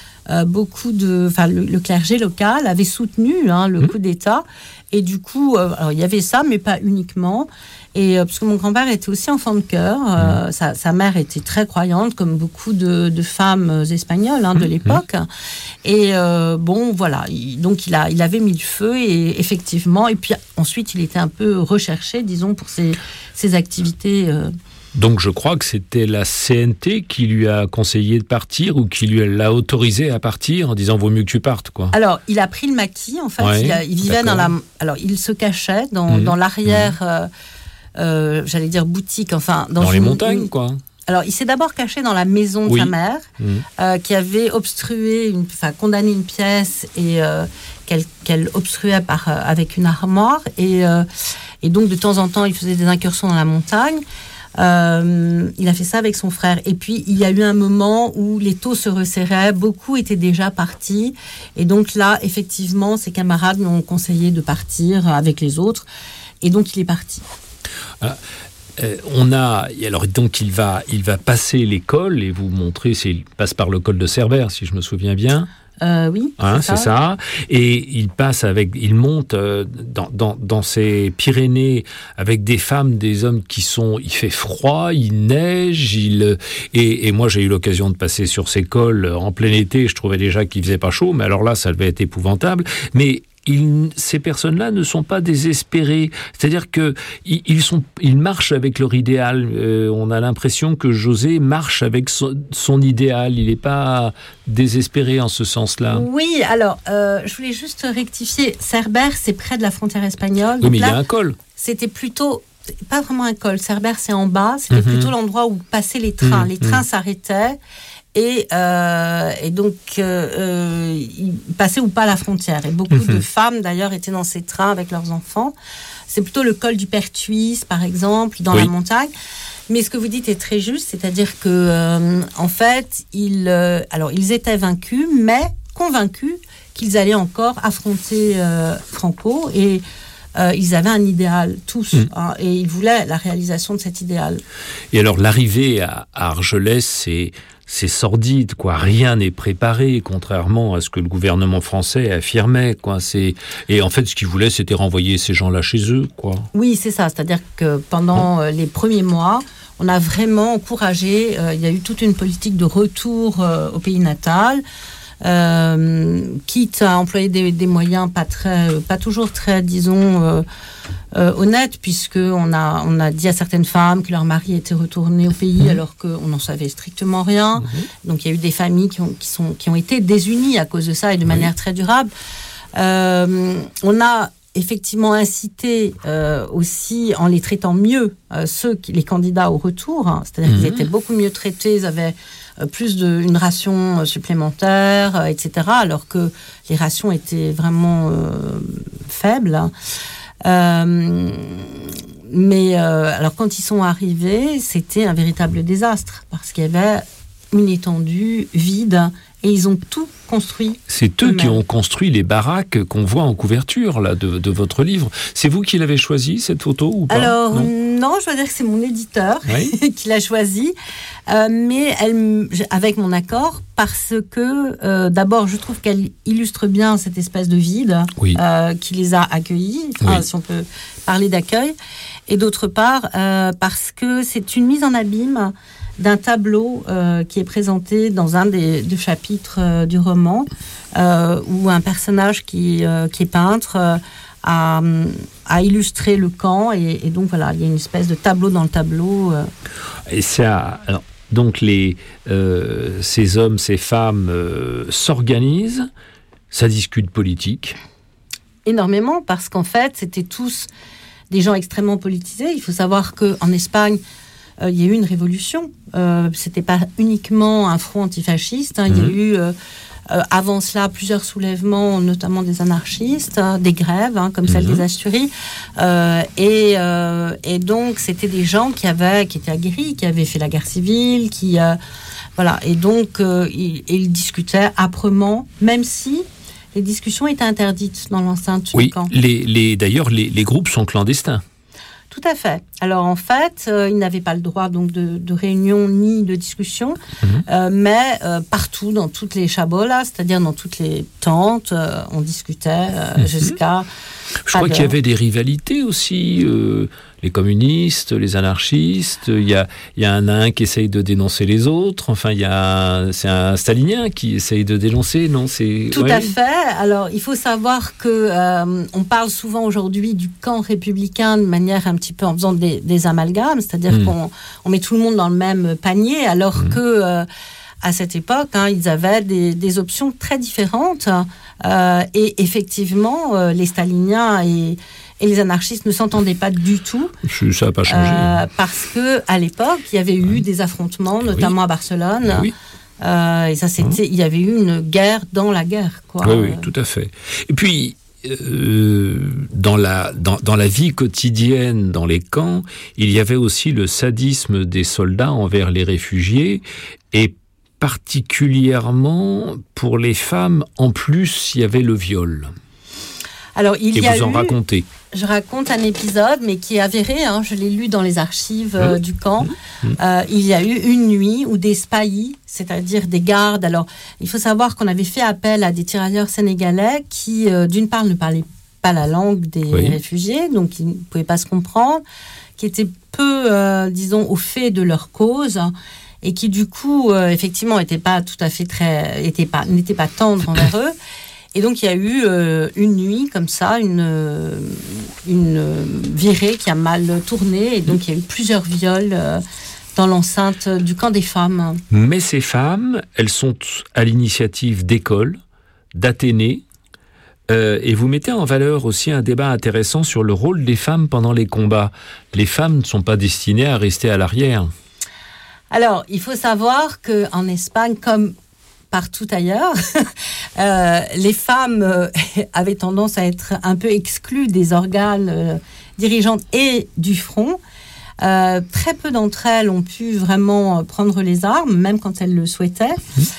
le clergé local avait soutenu le coup d'État. Et du coup, alors, il y avait ça, mais pas uniquement. Et parce que mon grand-père était aussi enfant de chœur, sa mère était très croyante, comme beaucoup de femmes espagnoles de l'époque. Et voilà, donc il avait mis le feu, et effectivement, et puis ensuite il était un peu recherché, disons, pour ses activités. Donc je crois que c'était la CNT qui lui a conseillé de partir, ou qui lui l'a autorisé à partir en disant vaut mieux que tu partes, quoi. Alors il a pris le maquis, en fait. Il vivait alors il se cachait dans l'arrière. J'allais dire boutique, enfin... Dans les montagnes, quoi. Alors, il s'est d'abord caché dans la maison de sa mère, qui avait condamné une pièce et qu'elle obstruait avec une armoire. Et donc, de temps en temps, il faisait des incursions dans la montagne. Il a fait ça avec son frère. Et puis, il y a eu un moment où les taux se resserraient, beaucoup étaient déjà partis. Et donc là, effectivement, ses camarades lui ont conseillé de partir avec les autres. Et donc, il est parti. Alors donc il va passer l'école, et vous montrez, il passe par le col de Cerbère, si je me souviens bien. Oui, c'est ça. Et il monte dans ces Pyrénées avec des femmes, des hommes il fait froid, il neige, et moi j'ai eu l'occasion de passer sur ces cols en plein été. Je trouvais déjà qu'il faisait pas chaud, mais alors là ça devait être épouvantable. Mais ces personnes-là ne sont pas désespérées. C'est-à-dire que ils marchent avec leur idéal. On a l'impression que José marche avec son idéal. Il n'est pas désespéré en ce sens-là. Oui, alors, je voulais juste rectifier. Cerbère, c'est près de la frontière espagnole. Oui, mais là, il y a un col. C'était plutôt... Pas vraiment un col. Cerbère, c'est en bas. C'était plutôt l'endroit où passaient les trains. Les trains s'arrêtaient. Et donc, ils passaient ou pas la frontière. Et beaucoup de femmes, d'ailleurs, étaient dans ces trains avec leurs enfants. C'est plutôt le col du Pertuis, par exemple, dans la montagne. Mais ce que vous dites est très juste, c'est-à-dire que, en fait, ils étaient vaincus, mais convaincus qu'ils allaient encore affronter Franco. Et ils avaient un idéal, tous, et ils voulaient la réalisation de cet idéal. Et alors, l'arrivée à Argelès, c'est sordide, quoi. Rien n'est préparé, contrairement à ce que le gouvernement français affirmait, quoi. Et en fait, ce qu'ils voulaient, c'était renvoyer ces gens-là chez eux, quoi. Oui, c'est ça. C'est-à-dire que pendant les premiers mois, on a vraiment encouragé. Il y a eu toute une politique de retour au pays natal, quitte à employer des moyens pas toujours très, disons, honnêtes, puisqu'on a dit à certaines femmes que leur mari était retourné au pays alors qu'on n'en savait strictement rien. Donc il y a eu des familles qui ont été désunies à cause de ça, et de manière très durable. On a effectivement incité aussi, en les traitant mieux, les candidats au retour, c'est-à-dire qu'ils étaient beaucoup mieux traités, ils avaient une ration supplémentaire, etc., alors que les rations étaient vraiment faibles. Mais alors quand ils sont arrivés, c'était un véritable désastre, parce qu'il y avait une étendue vide, et ils ont tout construit. C'est eux qui ont construit les baraques qu'on voit en couverture là, de votre livre. C'est vous qui l'avez choisi, cette photo, ou pas? Alors non, je dois dire que c'est mon éditeur qui l'a choisi, mais avec mon accord, parce que d'abord je trouve qu'elle illustre bien cette espèce de vide qui les a accueillis, si on peut parler d'accueil, et d'autre part parce que c'est une mise en abîme d'un tableau qui est présenté dans un des chapitres du roman, où un personnage qui est peintre a illustré le camp, et donc voilà, il y a une espèce de tableau dans le tableau. Et ça, alors, donc ces hommes, ces femmes s'organisent, ça discute politique. Énormément, parce qu'en fait, c'était tous des gens extrêmement politisés. Il faut savoir qu'en Espagne, il y a eu une révolution. C'était pas uniquement un front antifasciste. Il y a eu avant cela, plusieurs soulèvements, notamment des anarchistes, des grèves, comme celle des Asturies. Et donc, c'était des gens qui étaient aguerris, qui avaient fait la guerre civile, voilà. Et donc, ils discutaient âprement, même si les discussions étaient interdites dans l'enceinte du camp. D'ailleurs, les groupes sont clandestins. Tout à fait. Alors en fait, ils n'avaient pas le droit donc de réunion ni de discussion, mais partout dans toutes les chabolas, c'est-à-dire dans toutes les tentes, on discutait jusqu'à. Je crois qu'il y avait des rivalités aussi. Les communistes, les anarchistes, il y a un qui essaye de dénoncer les autres. Enfin, c'est un stalinien qui essaye de dénoncer, non ? Tout à fait. Alors, il faut savoir que on parle souvent aujourd'hui du camp républicain de manière un petit peu en faisant des amalgames, c'est-à-dire qu'on met tout le monde dans le même panier, alors que à cette époque, ils avaient des options très différentes. Et effectivement, les staliniens et les anarchistes ne s'entendaient pas du tout. Ça n'a pas changé. Parce qu'à l'époque, il y avait eu des affrontements, notamment à Barcelone. Et ça, il y avait eu une guerre dans la guerre, quoi. Oui, tout à fait. Et puis, dans la vie quotidienne, dans les camps, il y avait aussi le sadisme des soldats envers les réfugiés, et particulièrement pour les femmes, en plus, il y avait le viol. Alors, racontez. Je raconte un épisode, mais qui est avéré, je l'ai lu dans les archives du camp. Il y a eu une nuit où des spahis, c'est-à-dire des gardes, alors il faut savoir qu'on avait fait appel à des tirailleurs sénégalais qui, d'une part, ne parlaient pas la langue des réfugiés, donc ils ne pouvaient pas se comprendre, qui étaient peu, disons, au fait de leur cause, et qui, du coup, effectivement, n'étaient pas tendres envers eux. Et donc, il y a eu une nuit, comme ça, une virée qui a mal tourné. Et donc, il y a eu plusieurs viols dans l'enceinte du camp des femmes. Mais ces femmes, elles sont à l'initiative d'écoles, d'Athénée. Et vous mettez en valeur aussi un débat intéressant sur le rôle des femmes pendant les combats. Les femmes ne sont pas destinées à rester à l'arrière. Alors, il faut savoir qu'en Espagne, comme partout ailleurs, les femmes avaient tendance à être un peu exclues des organes dirigeantes et du front. Très peu d'entre elles ont pu vraiment prendre les armes, même quand elles le souhaitaient.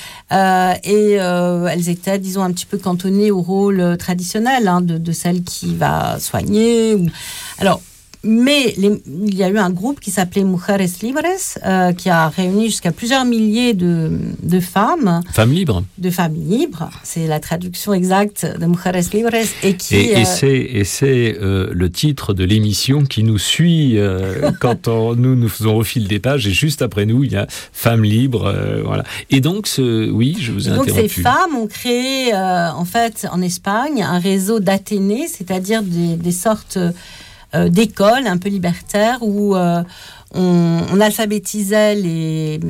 Et elles étaient, disons, un petit peu cantonnées au rôle traditionnel de celle qui va soigner. Alors, mais il y a eu un groupe qui s'appelait Mujeres Libres, qui a réuni jusqu'à plusieurs milliers de femmes. Femmes libres. De femmes libres. C'est la traduction exacte de Mujeres Libres. Et c'est le titre de l'émission qui nous suit quand nous faisons au fil des pages. Et juste après nous, il y a Femmes libres. Voilà. Et donc, je vous ai interrompu. Donc, ces femmes ont créé, en fait, en Espagne, un réseau d'Athénée, c'est-à-dire des sortes d'écoles un peu libertaires où on alphabétisait les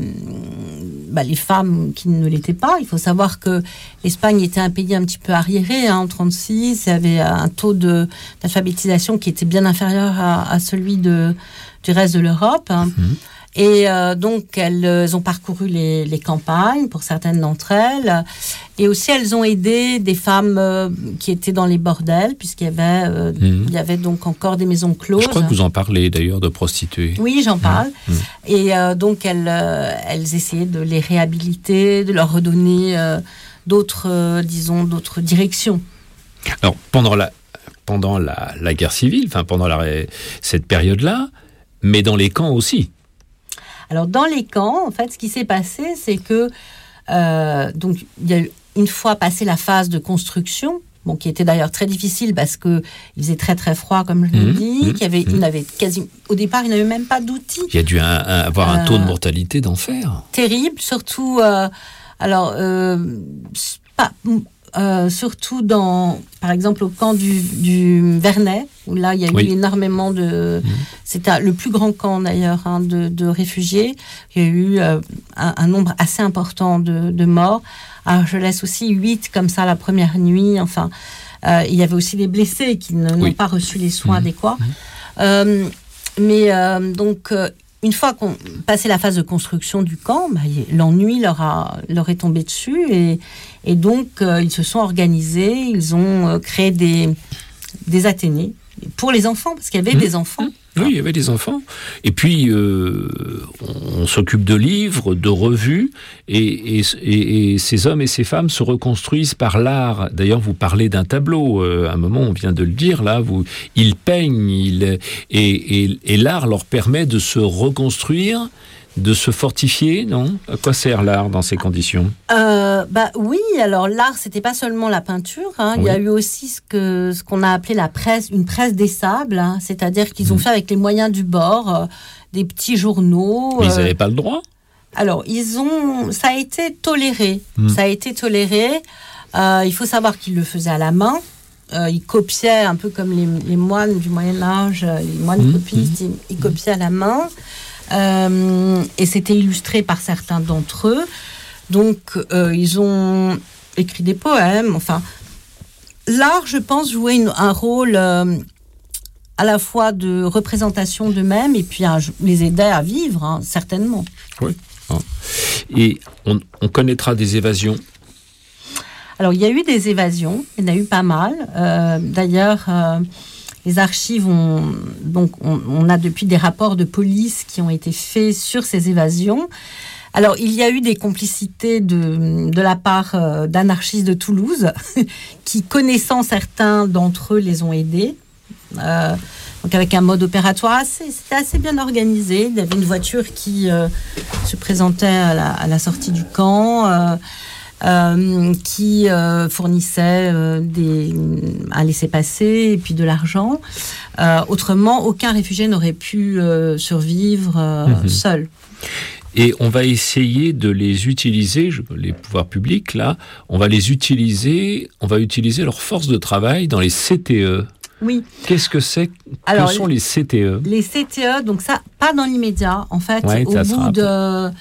femmes qui ne l'étaient pas. Il faut savoir que l'Espagne était un pays un petit peu arriéré en 1936. Il y avait un taux d'alphabétisation qui était bien inférieur à celui du reste de l'Europe. Et donc, elles ont parcouru les campagnes, pour certaines d'entre elles. Et aussi, elles ont aidé des femmes qui étaient dans les bordels, puisqu'il y avait donc encore des maisons closes. Je crois que vous en parlez, d'ailleurs, de prostituées. Oui, j'en parle. Et donc, elles essayaient de les réhabiliter, de leur redonner d'autres directions. Alors, pendant la guerre civile, enfin, pendant cette période-là, mais dans les camps aussi. Alors, dans les camps, en fait, ce qui s'est passé, c'est que donc il y a eu, une fois passée la phase de construction, qui était d'ailleurs très difficile parce que il faisait très très froid, comme je l'ai dit, au départ, il n'avait même pas d'outils. Il y a dû avoir un taux de mortalité d'enfer. Terrible, surtout surtout par exemple, au camp du Vernet, où là, il y a eu énormément c'était le plus grand camp, d'ailleurs, de réfugiés. Il y a eu un nombre assez important de morts. Alors, je laisse aussi 8 comme ça la première nuit. Enfin, il y avait aussi des blessés qui n'ont pas reçu les soins adéquats. Donc, une fois qu'on passé la phase de construction du camp, l'ennui leur est tombé dessus et donc ils se sont organisés, ils ont créé des athénées pour les enfants, parce qu'il y avait des enfants. Oui, il y avait des enfants. Et puis, on s'occupe de livres, de revues, et ces hommes et ces femmes se reconstruisent par l'art. D'ailleurs, vous parlez d'un tableau. À un moment, on vient de le dire, là. Ils peignent, et l'art leur permet de se reconstruire, de se fortifier, non ? À quoi sert l'art dans ces conditions ? Oui, alors l'art, c'était pas seulement la peinture. Hein. Oui. Il y a eu aussi ce qu'on a appelé une presse des sables, hein. C'est-à-dire qu'ils ont fait avec les moyens du bord des petits journaux. Mais ils n'avaient pas le droit ? Alors, ça a été toléré. Ça a été toléré. Il faut savoir qu'ils le faisaient à la main. Ils copiaient un peu comme les moines du Moyen-Âge, les moines copistes, ils copiaient à la main. Et c'était illustré par certains d'entre eux. Donc, ils ont écrit des poèmes. Enfin, l'art, je pense, jouait un rôle à la fois de représentation d'eux-mêmes et puis les aidait à vivre, hein, certainement. Oui. Et on connaîtra des évasions. Alors, il y a eu des évasions. Il y en a eu pas mal. D'ailleurs... les archives on a depuis des rapports de police qui ont été faits sur ces évasions. Alors, il y a eu des complicités de la part d'anarchistes de Toulouse qui, connaissant certains d'entre eux, les ont aidés. Donc, avec un mode opératoire c'était assez bien organisé. Il y avait une voiture qui se présentait à la sortie du camp. Qui fournissait un laissez-passer et puis de l'argent. Autrement, aucun réfugié n'aurait pu survivre seul. Et on va essayer de les utiliser, les pouvoirs publics, là, on va utiliser leur force de travail dans les CTE. Oui. Qu'est-ce que c'est ? Que sont les CTE ? Les CTE, donc ça, pas dans l'immédiat. En fait, au bout de...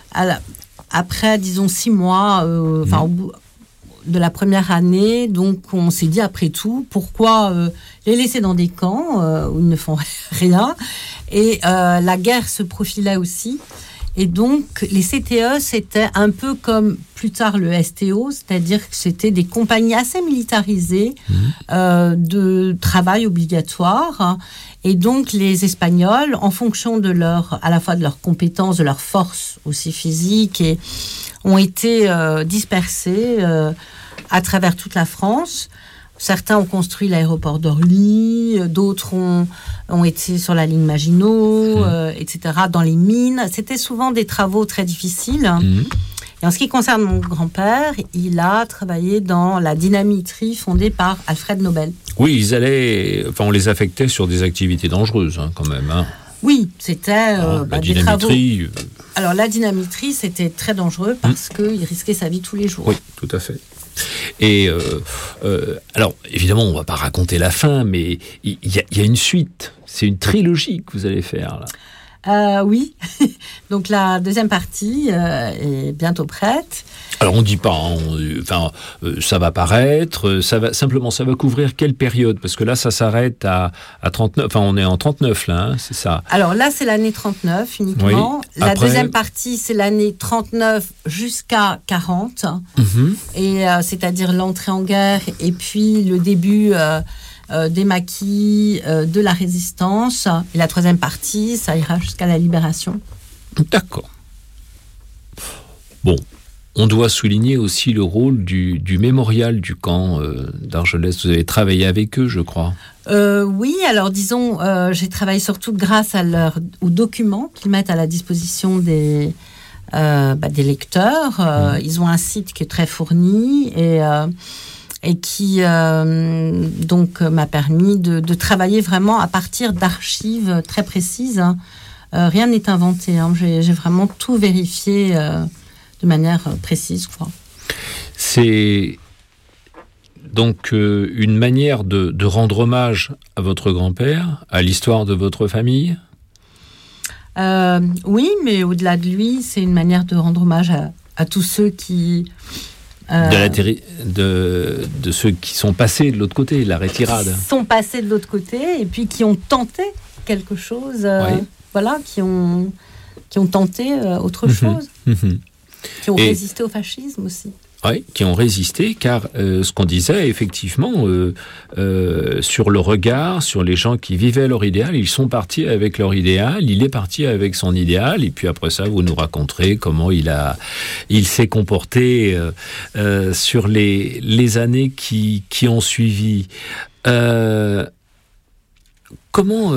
Après, disons, 6 mois, au bout de la première année, donc on s'est dit, après tout, pourquoi les laisser dans des camps où ils ne font rien ? Et la guerre se profilait aussi. Et donc, les CTE, c'était un peu comme plus tard le STO, c'est-à-dire que c'était des compagnies assez militarisées de travail obligatoire. Et donc, les Espagnols, en fonction à la fois de leurs compétences, de leurs forces aussi physiques, ont été dispersés à travers toute la France. Certains ont construit l'aéroport d'Orly, d'autres ont été sur la ligne Maginot, etc., dans les mines. C'était souvent des travaux très difficiles. Et en ce qui concerne mon grand-père, il a travaillé dans la dynamiterie fondée par Alfred Nobel. Oui, on les affectait sur des activités dangereuses, hein, quand même. Hein. Oui, c'était la des travaux. Dynamiterie. Alors la dynamiterie, c'était très dangereux parce qu'il risquait sa vie tous les jours. Oui, tout à fait. Et alors, évidemment, on ne va pas raconter la fin, mais il y a une suite. C'est une trilogie que vous allez faire, là. Oui. Donc, la deuxième partie est bientôt prête. Alors, on ne dit pas, ça va paraître, ça va couvrir quelle période ? Parce que là, ça s'arrête à 39, on est en 39, là, hein, c'est ça. Alors là, c'est l'année 39 uniquement. Oui. La deuxième partie, c'est l'année 39 jusqu'à 40. Et c'est-à-dire l'entrée en guerre et puis le début des maquis, de la résistance. Et la troisième partie, ça ira jusqu'à la libération. D'accord. Bon. On doit souligner aussi le rôle du mémorial du camp d'Argelès. Vous avez travaillé avec eux, je crois. Oui, alors disons, j'ai travaillé surtout grâce aux documents qu'ils mettent à la disposition des lecteurs. Ils ont un site qui est très fourni et qui donc m'a permis de travailler vraiment à partir d'archives très précises. Rien n'est inventé. J'ai vraiment tout vérifié de manière précise, je crois. C'est donc une manière de rendre hommage à votre grand-père, à l'histoire de votre famille ? Oui, mais au-delà de lui, c'est une manière de rendre hommage à tous ceux qui... de ceux qui sont passés de l'autre côté, la retirade. Qui sont passés de l'autre côté et puis qui ont tenté quelque chose qui ont tenté autre chose, qui ont résisté au fascisme aussi. Oui, qui ont résisté, car ce qu'on disait, effectivement, sur le regard, sur les gens qui vivaient leur idéal, ils sont partis avec leur idéal, il est parti avec son idéal, et puis après ça, vous nous raconterez comment il s'est comporté sur les années qui ont suivi. Comment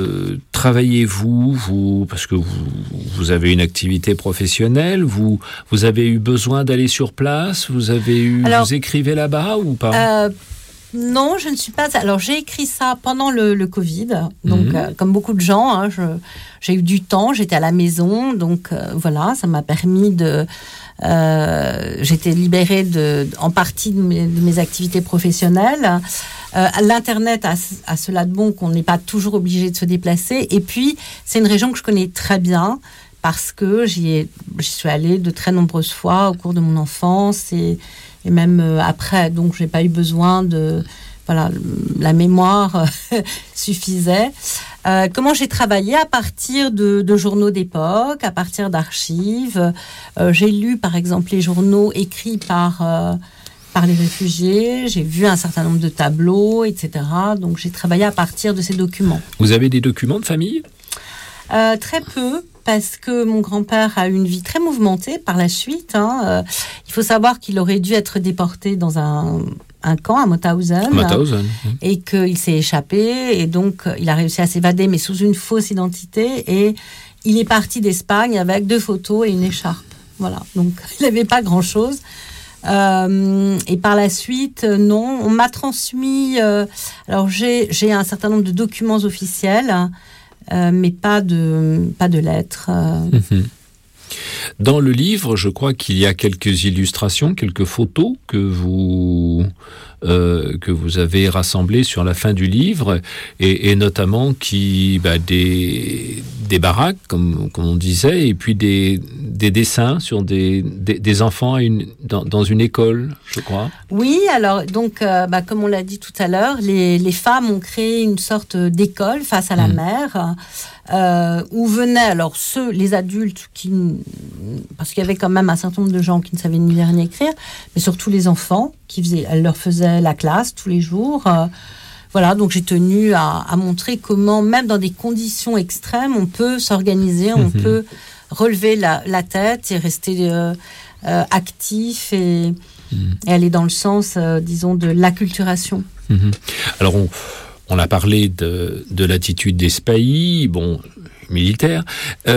travaillez-vous, parce que vous avez une activité professionnelle, vous avez eu besoin d'aller sur place, vous écrivez là-bas ou pas? Non, je ne suis pas... Alors, j'ai écrit ça pendant le Covid, donc comme beaucoup de gens, j'ai eu du temps, j'étais à la maison, donc voilà, ça m'a permis de... j'étais libérée en partie de mes activités professionnelles. L'Internet a cela de bon qu'on n'est pas toujours obligé de se déplacer. Et puis, c'est une région que je connais très bien parce que j'y suis allée de très nombreuses fois au cours de mon enfance et même après. Donc, je n'ai pas eu besoin de... Voilà, la mémoire suffisait. Comment j'ai travaillé? À partir de journaux d'époque, à partir d'archives. J'ai lu, par exemple, les journaux écrits par les réfugiés. J'ai vu un certain nombre de tableaux, etc. Donc, j'ai travaillé à partir de ces documents. Vous avez des documents de famille? Très peu, parce que mon grand-père a eu une vie très mouvementée par la suite. Il faut savoir qu'il aurait dû être déporté dans un camp à Mauthausen. Et qu'il s'est échappé, et donc il a réussi à s'évader, mais sous une fausse identité, et il est parti d'Espagne avec 2 photos et une écharpe. Voilà, donc il n'avait pas grand-chose. Et par la suite, non, on m'a transmis... alors j'ai un certain nombre de documents officiels, mais pas de lettres. Dans le livre, je crois qu'il y a quelques illustrations, quelques photos que vous avez rassemblées sur la fin du livre, et notamment des baraques, comme on disait, et puis des dessins sur des enfants dans une école, je crois. Oui, alors donc, comme on l'a dit tout à l'heure, les femmes ont créé une sorte d'école face à la mer, où venaient alors les adultes parce qu'il y avait quand même un certain nombre de gens qui ne savaient ni lire ni écrire, mais surtout les enfants elles leur faisaient la classe tous les jours. Voilà, donc j'ai tenu à montrer comment, même dans des conditions extrêmes, on peut s'organiser, on peut relever la tête et rester actif et aller dans le sens, disons, de l'acculturation. Alors, on a parlé de l'attitude des spahis, militaires,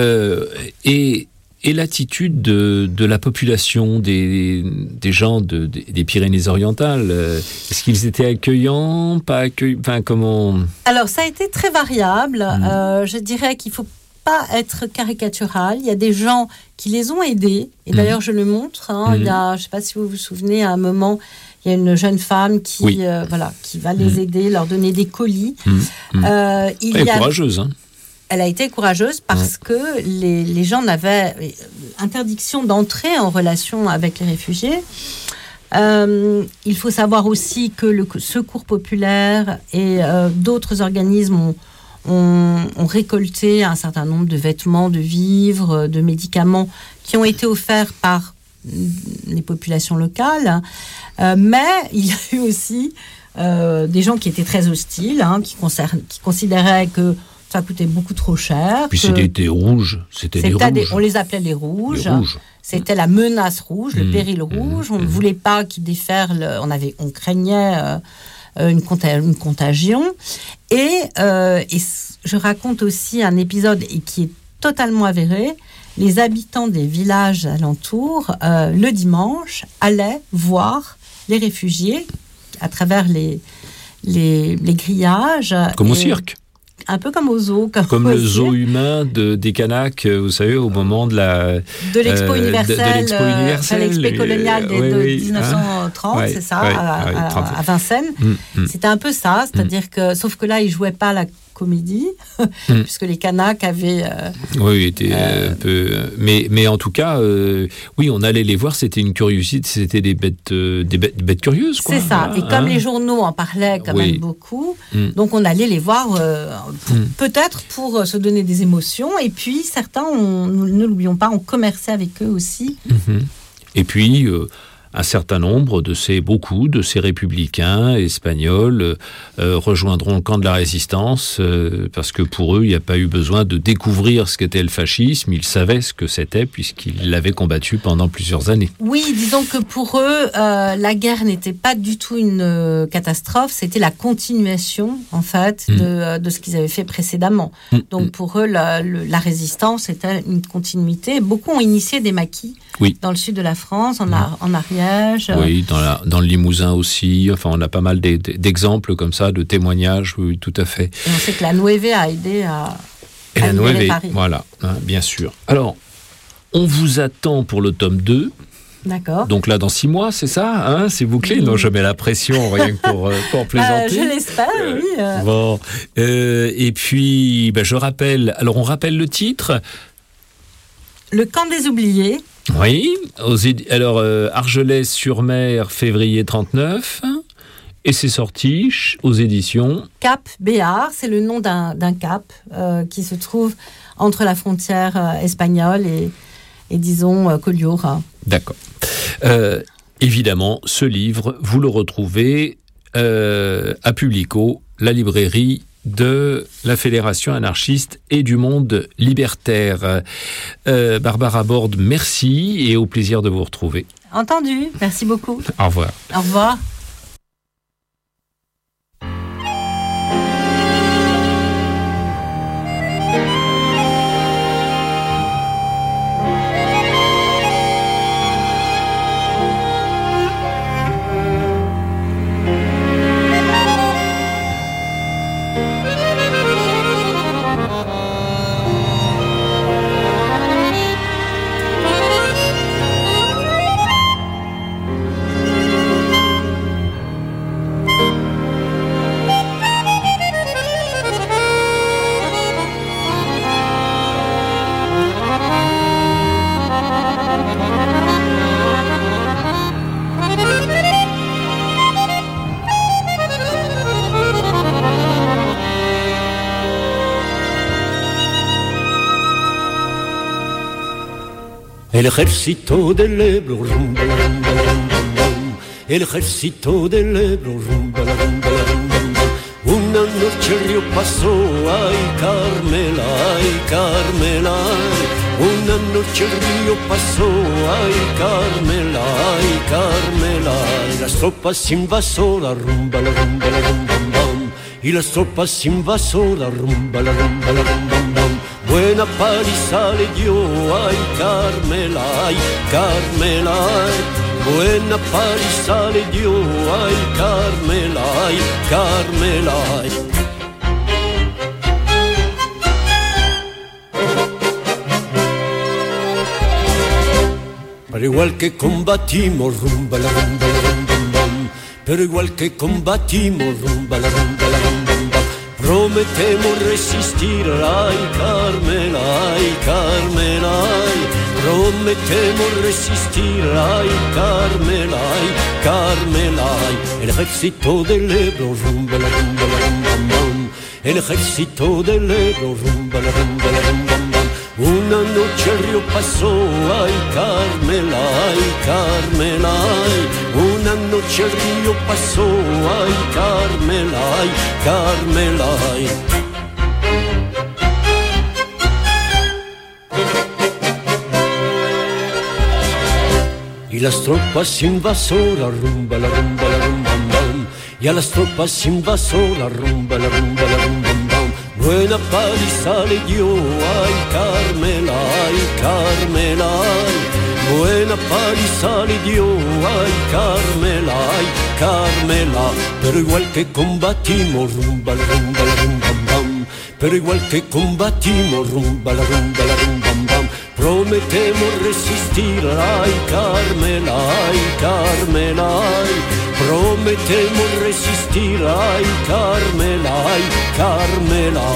et l'attitude de la population, des gens des Pyrénées-Orientales. Est-ce qu'ils étaient accueillants, pas accueillants? Enfin, comment... Alors, ça a été très variable. Je dirais qu'il ne faut pas être caricatural. Il y a des gens qui les ont aidés, et d'ailleurs, je le montre. Il y a, je ne sais pas si vous vous souvenez, à un moment... Il y a une jeune femme qui va les aider, leur donner des colis. Elle est courageuse. Elle a été courageuse parce que les gens n'avaient interdiction d'entrer en relation avec les réfugiés. Il faut savoir aussi que le Secours populaire et d'autres organismes ont récolté un certain nombre de vêtements, de vivres, de médicaments qui ont été offerts par les populations locales, mais il y a eu aussi des gens qui étaient très hostiles, qui considéraient que ça coûtait beaucoup trop cher. Puis c'était des rouges, on les appelait les rouges. C'était la menace rouge, le péril rouge. On ne voulait pas qu'ils déferlent. On craignait une contagion. Et je raconte aussi un épisode qui est totalement avéré. Les habitants des villages alentours, le dimanche, allaient voir les réfugiés à travers les grillages. Comme au cirque. Un peu comme au zoo. Comme le zoo humain des Kanaks, vous savez, au moment de l'Expo universelle. L'Expo coloniale de 1930, c'est ça, à Vincennes. C'était un peu ça, c'est-à-dire que, sauf que là, ils ne jouaient pas la comédie, puisque les Kanaks avaient... oui, était un peu... Mais en tout cas, oui, on allait les voir, c'était une curiosité, c'était des bêtes curieuses, quoi. C'est ça, et comme les journaux en parlaient quand même beaucoup, donc on allait les voir peut-être pour se donner des émotions, et puis certains, ne l'oublions pas, on commerçait avec eux aussi. Et puis... un certain nombre beaucoup de ces républicains espagnols rejoindront le camp de la résistance parce que pour eux, il n'y a pas eu besoin de découvrir ce qu'était le fascisme. Ils savaient ce que c'était puisqu'ils l'avaient combattu pendant plusieurs années. Oui, disons que pour eux, la guerre n'était pas du tout une catastrophe, c'était la continuation, en fait, de ce qu'ils avaient fait précédemment. Donc pour eux, la résistance était une continuité. Beaucoup ont initié des maquis dans le sud de la France, en Ariège. Oui, dans le Limousin aussi. Enfin, on a pas mal d'exemples comme ça, de témoignages, oui, tout à fait. Et on sait que la Nueve a aidé à libérer Paris. Voilà, bien sûr. Alors, on vous attend pour le tome 2. D'accord. Donc là, dans 6 mois, c'est ça, c'est bouclé. Non, je mets la pression rien que pour plaisanter. Je l'espère, oui. Bon, et puis, je rappelle. Alors, on rappelle le titre. Le camp des oubliés. Oui, alors Argelès-sur-Mer, février 39, et c'est sorti aux éditions Cap Béar, c'est le nom d'un cap qui se trouve entre la frontière espagnole et disons Collioure. D'accord. Évidemment, ce livre, vous le retrouvez à Publico, la librairie de la Fédération anarchiste et du monde libertaire. Barbara Borde, merci et au plaisir de vous retrouver. Entendu, merci beaucoup. Au revoir. Au revoir. El ejército del Ebro, rumba, la, rumba, la, rumba, bum. El ejército del Ebro, rumba, la, rumba, la, rumba, bum. Una noche el río pasó, ay Carmela, ay Carmela. Una noche el río pasó, ay Carmela, ay Carmela. Y las tropas invasoras, rumba, la, rumba, la, rumba, bum. Y las tropas invasoras, rumba, la, rumba, la, rumba, bum. Buena paliza le dio, ay Carmela, ay Carmela, ay. Buena paliza le dio, ay Carmela, ay Carmela, ay. Pero igual que combatimos, rumba la rumba la rumba bam. Pero igual que combatimos, rumba la rumba la rumba bam. Prometemos resistir, ay Carmela, ay Carmela, ay. Prometemos resistir, ay Carmela, ay Carmela, ay. El ejército del Ebro, rumba la rumba la rumba bam. El ejército del Ebro, rumba la rumba la rumba bam. Una noche el río pasó, ay Carmela, ay Carmela, ay. Una noche el río pasó, ay Carmela, ay Carmela, ay. Y las tropas invasoras, rumba la rumba la rumba bam. Y a las tropas invasoras, rumba la rumba la rumba bam. Buena paliza le dio, ay Carmela, ay Carmela, ay. Buena paliza le dio, ay Carmela, ay Carmela. Pero igual que combatimos, rumba la rumba la rumba bam. Pero igual que combatimos, rumba la rumba la rumba bam. prometemos resistir, ay Carmela, ay Carmela, ay. Prometemos resistir, ay Carmela, ay Carmela.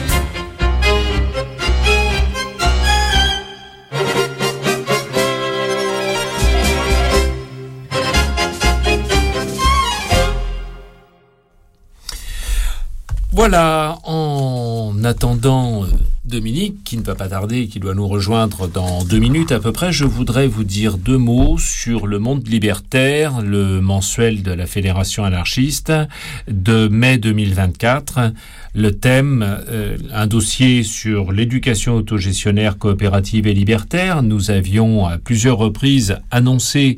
Voilà, en attendant Dominique, qui ne va pas tarder, qui doit nous rejoindre dans 2 minutes à peu près, je voudrais vous dire 2 mots sur Le Monde libertaire, le mensuel de la Fédération anarchiste de mai 2024. Le thème, un dossier sur l'éducation autogestionnaire coopérative et libertaire. Nous avions à plusieurs reprises annoncé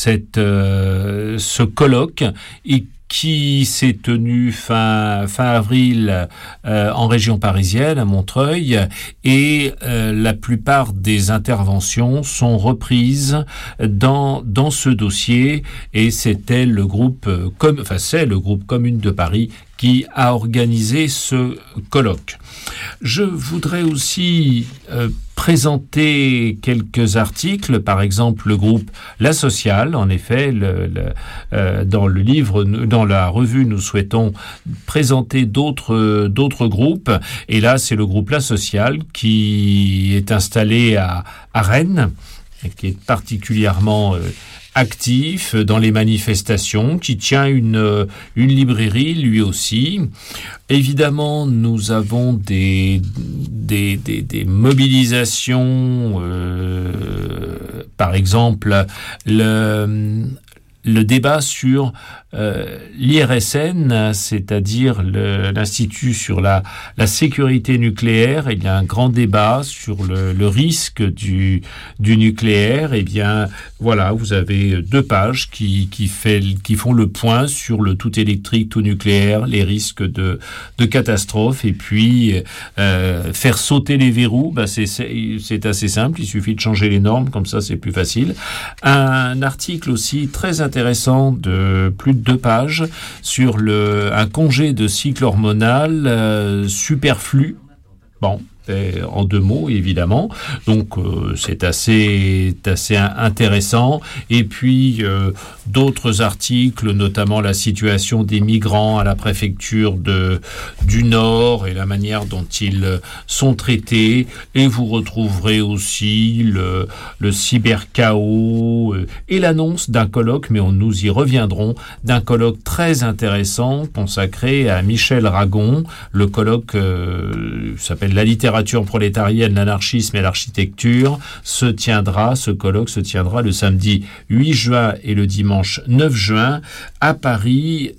ce colloque et qui s'est tenu fin avril en région parisienne, à Montreuil, et la plupart des interventions sont reprises dans ce dossier, et c'était le groupe c'est le groupe Commune de Paris qui a organisé ce colloque. Je voudrais aussi présenter quelques articles, par exemple le groupe La Sociale. En effet, dans le livre, dans la revue, nous souhaitons présenter d'autres groupes. Et là, c'est le groupe La Sociale qui est installé à Rennes, et qui est particulièrement actif dans les manifestations, qui tient une librairie lui aussi. Évidemment, nous avons des mobilisations, par exemple le débat sur l'IRSN, c'est-à-dire l'Institut sur la sécurité nucléaire. Il y a un grand débat sur le risque du nucléaire. Eh bien, voilà, vous avez 2 pages qui font le point sur le tout électrique, tout nucléaire, les risques de catastrophe, et puis faire sauter les verrous. C'est assez simple, il suffit de changer les normes, comme ça c'est plus facile. Un article aussi très intéressant de plus de 2 pages sur un congé de cycle hormonal superflu. Bon, en 2 mots, évidemment. Donc, c'est assez intéressant. Et puis, d'autres articles, notamment la situation des migrants à la préfecture du Nord et la manière dont ils sont traités. Et vous retrouverez aussi le cyberchaos et l'annonce d'un colloque, mais nous y reviendrons, d'un colloque très intéressant consacré à Michel Ragon. Le colloque s'appelle La littérature prolétarienne, l'anarchisme et l'architecture. Ce colloque se tiendra le samedi 8 juin et le dimanche 9 juin à Paris.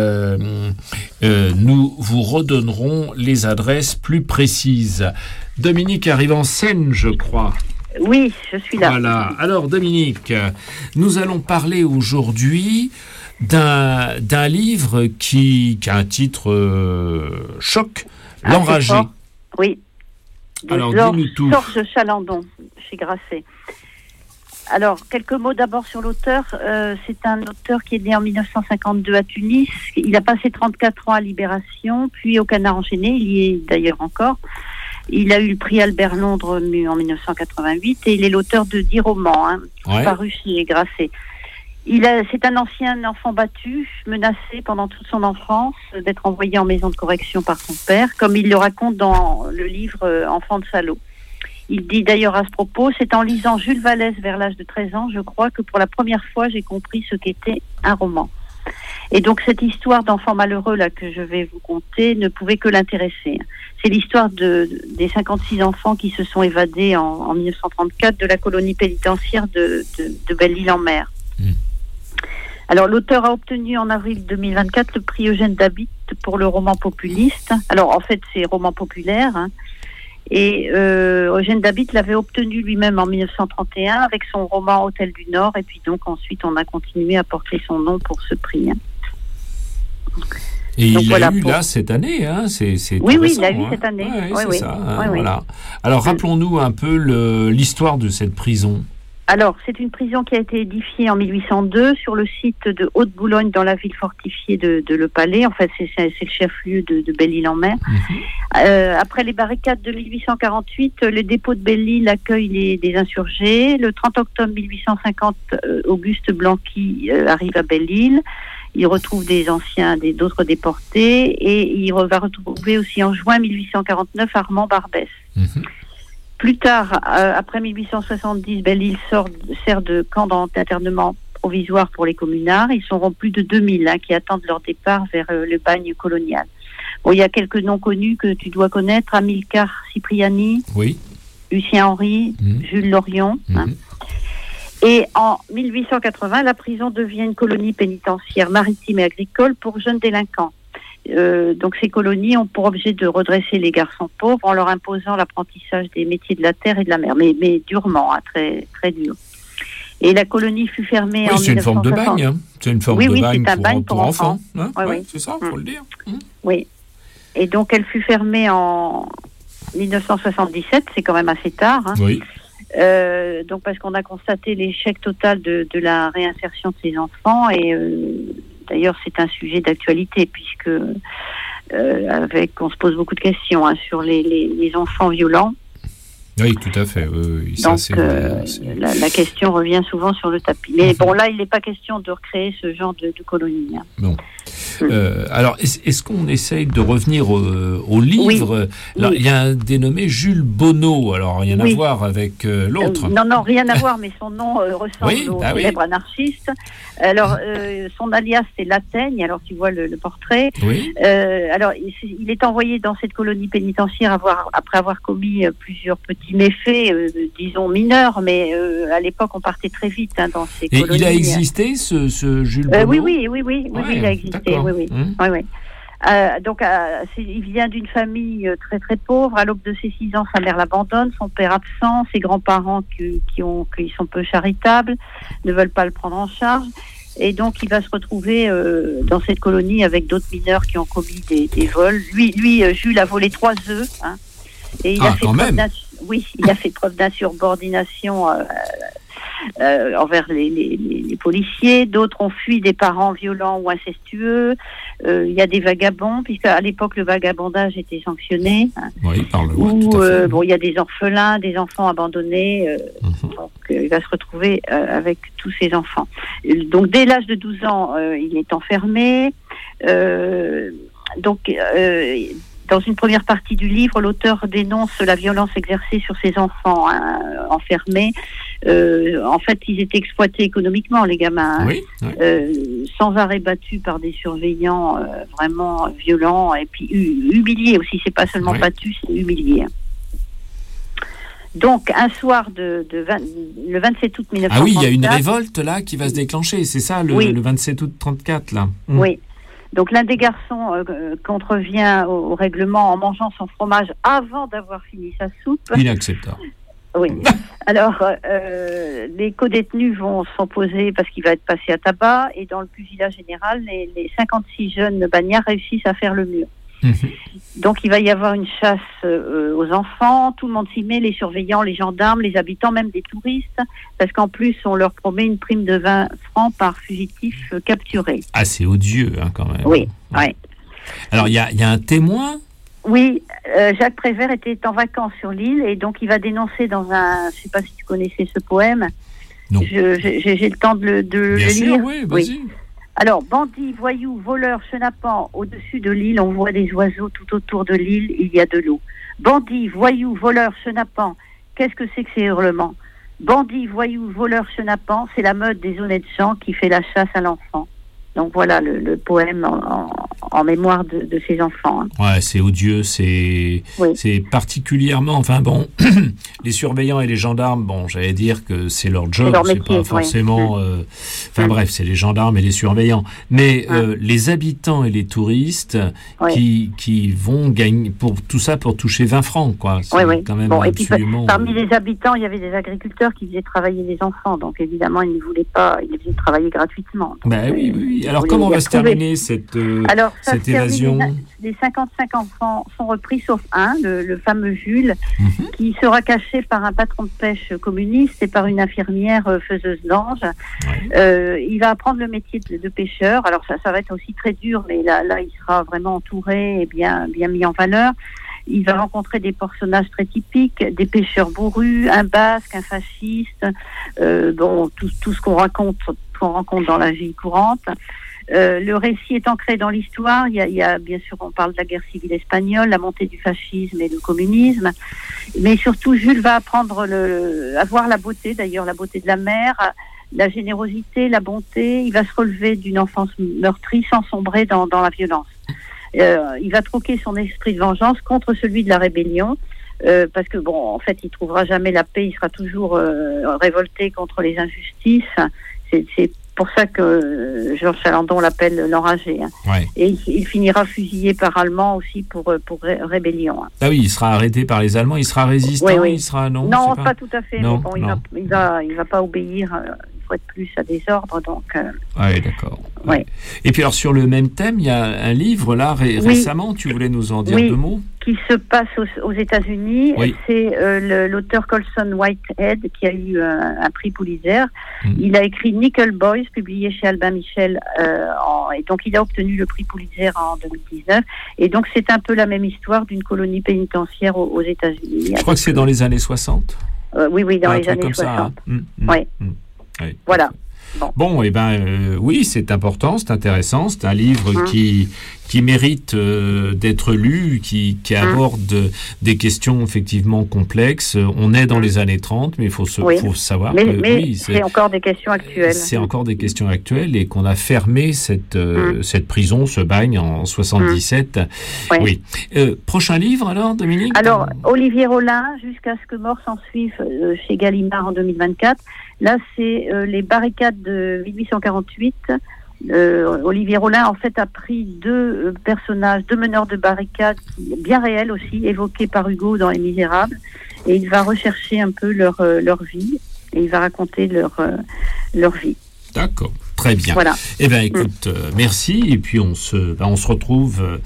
Nous vous redonnerons les adresses plus précises. Dominique arrive en scène, je crois. Oui, je suis là. Voilà. Alors, Dominique, nous allons parler aujourd'hui d'un livre qui a un titre choc, L'Enragé. Oui. Alors, dis-nous tout. Georges Chalandon, chez Grasset. Alors, quelques mots d'abord sur l'auteur. C'est un auteur qui est né en 1952 à Tunis. Il a passé 34 ans à Libération, puis au Canard enchaîné. Il y est d'ailleurs encore. Il a eu le prix Albert Londres en 1988 et il est l'auteur de 10 romans, parus chez Grasset. C'est un ancien enfant battu, menacé pendant toute son enfance d'être envoyé en maison de correction par son père, comme il le raconte dans le livre Enfant de salaud. Il dit d'ailleurs à ce propos, c'est en lisant Jules Vallès vers l'âge de 13 ans, je crois que pour la première fois j'ai compris ce qu'était un roman. Et donc cette histoire d'enfant malheureux là que je vais vous conter ne pouvait que l'intéresser. C'est l'histoire des 56 enfants qui se sont évadés en 1934 de la colonie pénitentiaire de Belle-Île-en-Mer. Alors, l'auteur a obtenu en avril 2024 le prix Eugène David pour le roman populiste. Alors, en fait, c'est roman populaire. Et Eugène David l'avait obtenu lui-même en 1931 avec son roman Hôtel du Nord. Et puis donc, ensuite, on a continué à porter son nom pour ce prix. Et donc, il l'a eu là cette année, c'est oui, récent, il l'a eu cette année. Ouais, c'est ça, voilà. Alors, rappelons-nous un peu l'histoire de cette prison. Alors, c'est une prison qui a été édifiée en 1802 sur le site de Haute-Boulogne, dans la ville fortifiée de Le Palais. En fait, c'est le chef-lieu de Belle-Île-en-Mer. Après les barricades de 1848, le dépôt de Belle-Île accueille des insurgés. Le 30 octobre 1850, Auguste Blanqui arrive à Belle-Île. Il retrouve d'autres déportés, et il va retrouver aussi en juin 1849 Armand Barbès. Plus tard, après 1870, Belle-Île sert de camp d'internement provisoire pour les communards. Ils seront plus de 2000 qui attendent leur départ vers le bagne colonial. Bon, il y a quelques noms connus que tu dois connaître: Amilcar Cipriani, Lucien Henry, Jules Lorion. Et en 1880, la prison devient une colonie pénitentiaire maritime et agricole pour jeunes délinquants. Donc ces colonies ont pour objet de redresser les garçons pauvres en leur imposant l'apprentissage des métiers de la terre et de la mer, mais durement, très, très dur. Et la colonie fut fermée en 1960. C'est une forme de bagne. C'est une forme de bagne, c'est un bagne pour enfants. C'est ça, il faut le dire. Oui. Et donc elle fut fermée en 1977, c'est quand même assez tard. Oui. Donc parce qu'on a constaté l'échec total de la réinsertion de ces enfants, et d'ailleurs c'est un sujet d'actualité, puisque on se pose beaucoup de questions sur les enfants violents. Oui, tout à fait. Donc la question revient souvent sur le tapis. Mais bon, là, il n'est pas question de recréer ce genre de colonie. Bon. Alors, est-ce qu'on essaye de revenir au livre? Alors, il y a un dénommé Jules Bonneau. Alors, rien à voir avec l'autre. Non, rien à voir, mais son nom ressemble au célèbre anarchiste. Alors, son alias, c'est Lateigne. Alors, tu vois le portrait. Alors, il est envoyé dans cette colonie pénitentiaire après avoir commis plusieurs petits méfaits, disons mineurs, mais à l'époque, on partait très vite dans ces colonies. Et il a existé, ce Jules Bonneau? Oui, il a existé. Oui. Donc, il vient d'une famille très très pauvre. À l'aube de ses 6 ans, sa mère l'abandonne, son père absent, ses grands-parents qui sont peu charitables, ne veulent pas le prendre en charge. Et donc, il va se retrouver dans cette colonie avec d'autres mineurs qui ont commis des vols. Lui, Jules a volé 3 œufs. Et il a fait preuve d'insubordination envers les policiers. D'autres ont fui des parents violents ou incestueux. Il y a des vagabonds, puisqu'à l'époque le vagabondage était sanctionné. Oui, par le loi. Il y a des orphelins, des enfants abandonnés. Donc il va se retrouver avec tous ces enfants. Donc dès l'âge de 12 ans, il est enfermé. Dans une première partie du livre, l'auteur dénonce la violence exercée sur ses enfants enfermés. En fait, ils étaient exploités économiquement, les gamins, sans arrêt battus par des surveillants vraiment violents, et puis humiliés aussi. C'est pas seulement battus, c'est humiliés. Donc, un soir le 27 août 1934... Ah oui, il y a une révolte là qui va se déclencher, c'est ça, le 27 août 34 là. Oui. Donc l'un des garçons contrevient au règlement en mangeant son fromage avant d'avoir fini sa soupe. Inacceptable. Oui. Alors, les co-détenus vont s'opposer parce qu'il va être passé à tabac, et dans le pugilat général, les 56 jeunes bagnards réussissent à faire le mur. Donc il va y avoir une chasse aux enfants, tout le monde s'y met, les surveillants, les gendarmes, les habitants, même des touristes, parce qu'en plus on leur promet une prime de 20 francs par fugitif capturé. Ah, c'est odieux quand même. Oui. Alors il y a un témoin. Oui, Jacques Prévert était en vacances sur l'île, et donc il va dénoncer dans je ne sais pas si tu connaissais ce poème. Non. J'ai le temps de le Bien sûr, lire. oui, vas-y. Oui. Alors, bandits, voyous, voleurs, chenapans, au-dessus de l'île, on voit des oiseaux, tout autour de l'île, il y a de l'eau. Bandits, voyous, voleurs, chenapans, qu'est-ce que c'est que ces hurlements? Bandits, voyous, voleurs, chenapans, c'est la mode des honnêtes gens qui fait la chasse à l'enfant. Donc voilà le poème en mémoire de ces enfants. Ouais, c'est odieux, c'est particulièrement... Enfin bon, les surveillants et les gendarmes, j'allais dire que c'est leur job, c'est pas forcément... bref, c'est les gendarmes et les surveillants. Mais les habitants et les touristes qui vont gagner pour tout ça pour toucher 20 francs, quoi. C'est quand même absolument... Et puis, parmi les habitants, il y avait des agriculteurs qui faisaient travailler les enfants. Donc évidemment, ils ne voulaient pas... Ils les faisaient travailler gratuitement. Donc, oui. Alors, comment va se terminer cette... Alors, ça cette se termine, évasion. les 55 enfants sont repris, sauf un, le fameux Jules, qui sera caché par un patron de pêche communiste et par une infirmière faiseuse d'ange. Il va apprendre le métier de pêcheur. Alors ça va être aussi très dur, mais là il sera vraiment entouré et bien mis en valeur. Il va rencontrer des personnages très typiques, des pêcheurs bourrus, un basque, un fasciste, tout ce qu'on rencontre dans la vie courante. Le récit est ancré dans l'histoire. Il y a bien sûr, on parle de la guerre civile espagnole, la montée du fascisme et du communisme. Mais surtout, Jules va apprendre à voir la beauté, d'ailleurs la beauté de la mer, la générosité, la bonté. Il va se relever d'une enfance meurtrie sans sombrer dans la violence. Il va troquer son esprit de vengeance contre celui de la rébellion, parce que en fait, il trouvera jamais la paix. Il sera toujours révolté contre les injustices. C'est pour ça que Georges Chalandon l'appelle l'enragé. Et il finira fusillé par Allemands aussi pour rébellion. Ah oui, il sera arrêté par les Allemands. Il sera résistant. Oui. Il sera non. Pas tout à fait. Non, mais il va pas obéir. Une fois de plus à des ordres, donc. Oui, d'accord. Ouais. Et puis alors sur le même thème, il y a un livre là récemment. Tu voulais nous en dire deux mots? Qui se passe aux États-Unis. Oui. C'est l'auteur Colson Whitehead qui a eu un prix Pulitzer. Il a écrit Nickel Boys, publié chez Albin Michel, et donc il a obtenu le prix Pulitzer en 2019. Et donc c'est un peu la même histoire d'une colonie pénitentiaire aux États-Unis. Je crois que c'est dans les années 60. Oui, dans les années 60. Ça, hein. Oui. Voilà. Bon, oui, c'est important, c'est intéressant. C'est un livre qui mérite d'être lu, qui aborde des questions effectivement complexes. On est dans les années 30, mais il faut savoir que c'est encore des questions actuelles. C'est encore des questions actuelles et qu'on a fermé cette prison, ce bagne en 77. Oui. Prochain livre alors, Dominique? Alors, Olivier Rollin, Jusqu'à ce que mort s'en suive, chez Gallimard en 2024. Là, c'est les barricades de 1848. Olivier Rollin, en fait, a pris deux meneurs de barricades bien réels aussi, évoqués par Hugo dans Les Misérables, et il va rechercher un peu leur vie, et il va raconter leur vie. D'accord, très bien. Voilà. Écoute, merci, et puis on se retrouve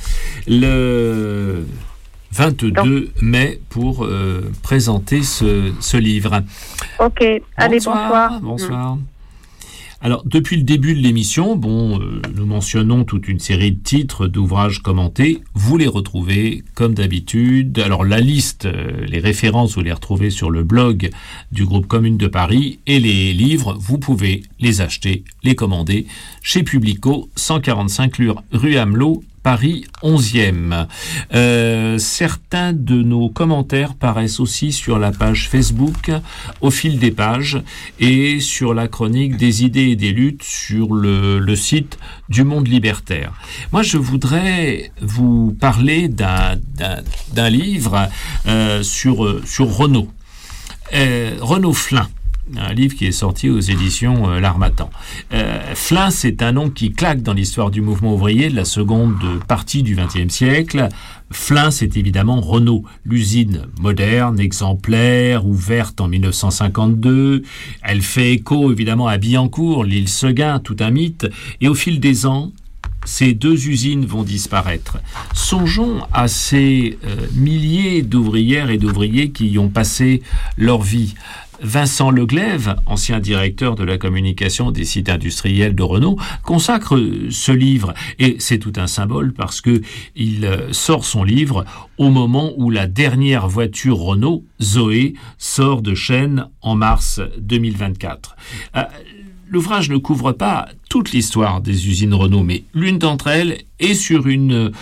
le 22 mai pour présenter ce livre. Ok, allez, bonsoir. Bonsoir. Alors, depuis le début de l'émission, nous mentionnons toute une série de titres d'ouvrages commentés. Vous les retrouvez comme d'habitude. Alors, la liste, les références, vous les retrouvez sur le blog du groupe Commune de Paris. Et les livres, vous pouvez les acheter, les commander chez Publico, 145 rue Amelot, Paris 11e. Certains de nos commentaires paraissent aussi sur la page Facebook au fil des pages et sur la chronique des idées et des luttes sur le site du Monde Libertaire. Moi, je voudrais vous parler d'un livre sur Renaud. Renaud Flin. Un livre qui est sorti aux éditions L'Harmattan. Flin, c'est un nom qui claque dans l'histoire du mouvement ouvrier de la seconde partie du XXe siècle. Flin, c'est évidemment Renault, l'usine moderne, exemplaire, ouverte en 1952. Elle fait écho évidemment à Billancourt, l'île Seguin, tout un mythe. Et au fil des ans, ces deux usines vont disparaître. Songeons à ces milliers d'ouvrières et d'ouvriers qui y ont passé leur vie. Vincent Leglève, ancien directeur de la communication des sites industriels de Renault, consacre ce livre. Et c'est tout un symbole parce que il sort son livre au moment où la dernière voiture Renault, Zoé, sort de chaîne en mars 2024. L'ouvrage ne couvre pas toute l'histoire des usines Renault, mais l'une d'entre elles est sur une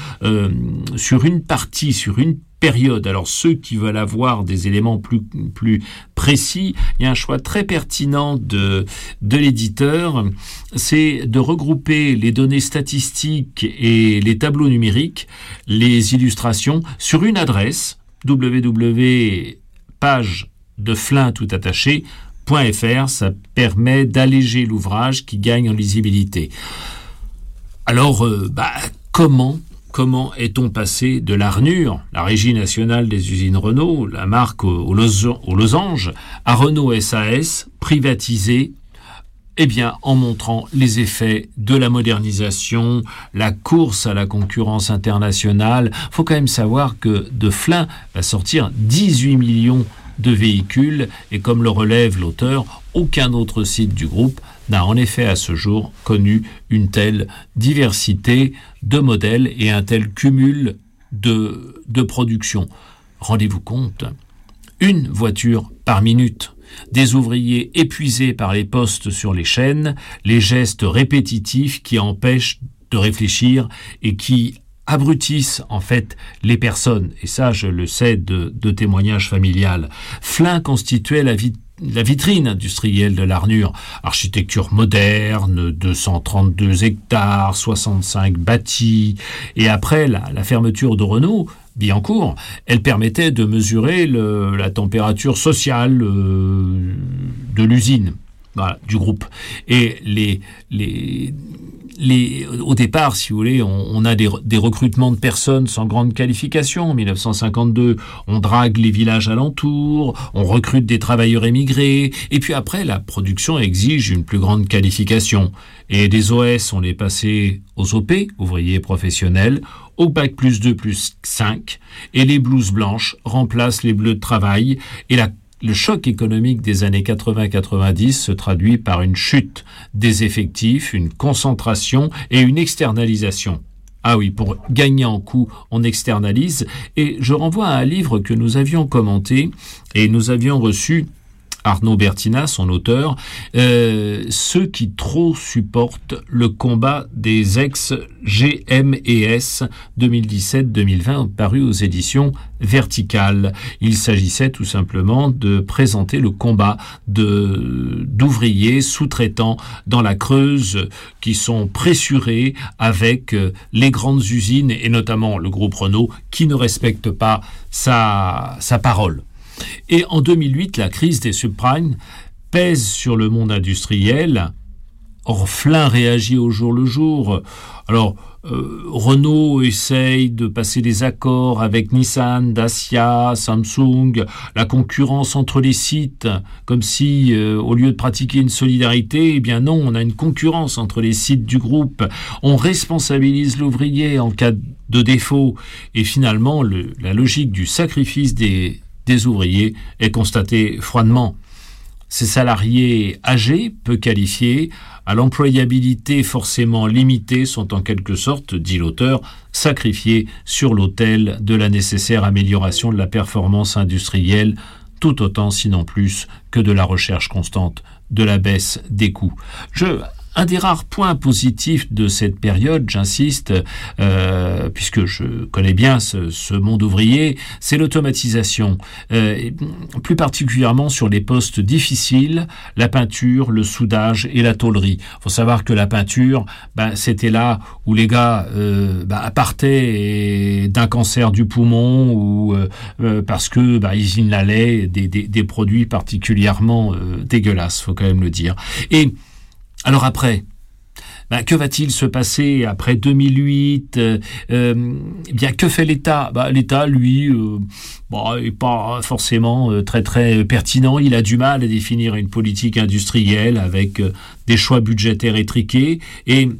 période. Alors ceux qui veulent avoir des éléments plus précis, il y a un choix très pertinent de l'éditeur, c'est de regrouper les données statistiques et les tableaux numériques, les illustrations, sur une adresse www.pagedeflin.fr. Ça permet d'alléger l'ouvrage qui gagne en lisibilité. Alors, Comment est-on passé de l'Arnure, la régie nationale des usines Renault, la marque aux losanges, à Renault SAS, privatisée Eh bien, en montrant les effets de la modernisation, la course à la concurrence internationale. Il faut quand même savoir que de Flins va sortir 18 millions de véhicules et comme le relève l'auteur, aucun autre site du groupe n'a en effet à ce jour connu une telle diversité de modèles et un tel cumul de production. Rendez-vous compte, une voiture par minute. Des ouvriers épuisés par les postes sur les chaînes, les gestes répétitifs qui empêchent de réfléchir et qui abrutissent en fait les personnes. Et ça, je le sais de témoignages familiales. Flins constituait la vitrine industrielle de l'Arnure. Architecture moderne, 232 hectares, 65 bâtis. Et après la fermeture de Renault, Billancourt, elle permettait de mesurer la température sociale de l'usine, voilà, du groupe. Et au départ, si vous voulez, on a des recrutements de personnes sans grande qualification. En 1952, on drague les villages alentours, on recrute des travailleurs émigrés, et puis après, la production exige une plus grande qualification. Et des OS, on les passait aux OP, ouvriers professionnels, au bac +2 +5, et les blouses blanches remplacent les bleus de travail, et le choc économique des années 80-90 se traduit par une chute des effectifs, une concentration et une externalisation. Ah oui, pour gagner en coût, on externalise. Et je renvoie à un livre que nous avions commenté et nous avions reçu Arnaud Bertina, son auteur, ceux qui trop supportent le combat des ex-GMES 2017-2020, paru aux éditions Verticales. Il s'agissait tout simplement de présenter le combat d'ouvriers sous-traitants dans la Creuse qui sont pressurés avec les grandes usines et notamment le groupe Renault qui ne respecte pas sa parole. Et en 2008, la crise des subprimes pèse sur le monde industriel. Or, Flins réagit au jour le jour. Alors, Renault essaye de passer des accords avec Nissan, Dacia, Samsung, la concurrence entre les sites, comme si, au lieu de pratiquer une solidarité, eh bien non, on a une concurrence entre les sites du groupe. On responsabilise l'ouvrier en cas de défaut. Et finalement, la logique du sacrifice des ouvriers est constatée froidement. Ces salariés âgés, peu qualifiés, à l'employabilité forcément limitée, sont en quelque sorte, dit l'auteur, sacrifiés sur l'autel de la nécessaire amélioration de la performance industrielle, tout autant, sinon plus, que de la recherche constante de la baisse des coûts. Un des rares points positifs de cette période, j'insiste, puisque je connais bien ce monde ouvrier, c'est l'automatisation, plus particulièrement sur les postes difficiles, la peinture, le soudage et la tôlerie. Il faut savoir que la peinture, c'était là où les gars partaient d'un cancer du poumon ou parce que ils inhalaient des produits particulièrement dégueulasses, faut quand même le dire. Et alors après, que va-t-il se passer après 2008 bien, que fait l'État ? L'État, lui, est pas forcément très très pertinent. Il a du mal à définir une politique industrielle avec des choix budgétaires étriqués et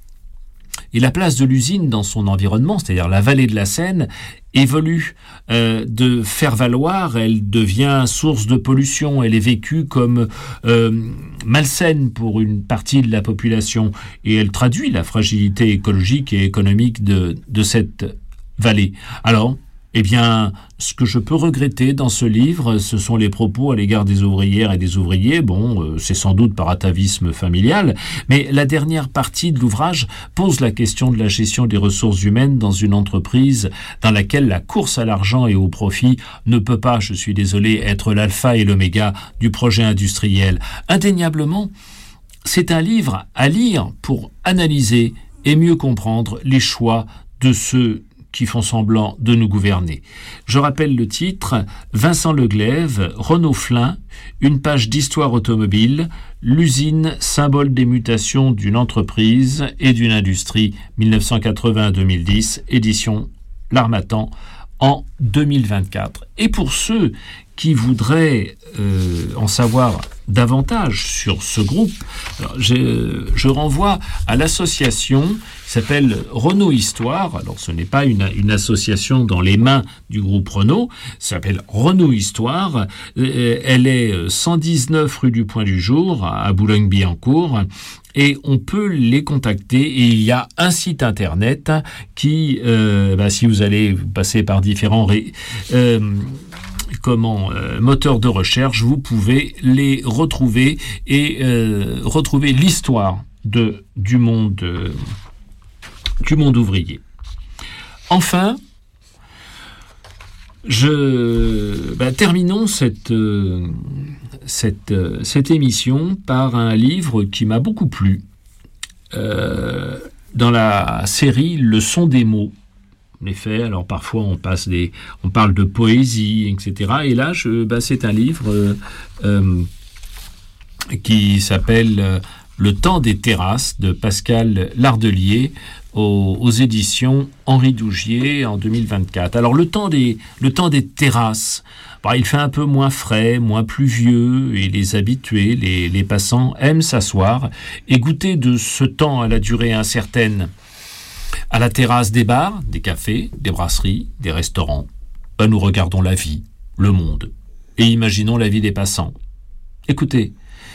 la place de l'usine dans son environnement, c'est-à-dire la vallée de la Seine, évolue de faire valoir, elle devient source de pollution, elle est vécue comme malsaine pour une partie de la population et elle traduit la fragilité écologique et économique de cette vallée. Alors, ce que je peux regretter dans ce livre, ce sont les propos à l'égard des ouvrières et des ouvriers. C'est sans doute par atavisme familial, mais la dernière partie de l'ouvrage pose la question de la gestion des ressources humaines dans une entreprise dans laquelle la course à l'argent et au profit ne peut pas, je suis désolé, être l'alpha et l'oméga du projet industriel. Indéniablement, c'est un livre à lire pour analyser et mieux comprendre les choix de ceux qui font semblant de nous gouverner. Je rappelle le titre, Vincent Leglève, Renault Flins, une page d'histoire automobile, l'usine, symbole des mutations d'une entreprise et d'une industrie, 1980-2010, édition L'Harmattan, en 2024. Et pour ceux qui voudraient en savoir davantage sur ce groupe, alors, je renvoie à l'association qui s'appelle Renault Histoire. Alors ce n'est pas une association dans les mains du groupe Renault, ça s'appelle Renault Histoire. Elle est 119 rue du Point du Jour à Boulogne-Billancourt. Et on peut les contacter, et il y a un site internet qui, si vous allez passer par différents moteurs de recherche, vous pouvez les retrouver et retrouver l'histoire du monde ouvrier. Enfin, terminons cette émission par un livre qui m'a beaucoup plu dans la série Le son des mots. En effet, alors parfois on parle de poésie, etc. Et là, c'est un livre qui s'appelle Le temps des terrasses de Pascal Lardelier aux éditions Henri Dougier en 2024. Alors le temps des terrasses, il fait un peu moins frais, moins pluvieux, et les habitués, les passants aiment s'asseoir et goûter de ce temps à la durée incertaine. À la terrasse des bars, des cafés, des brasseries, des restaurants, nous regardons la vie, le monde, et imaginons la vie des passants. Écoutez,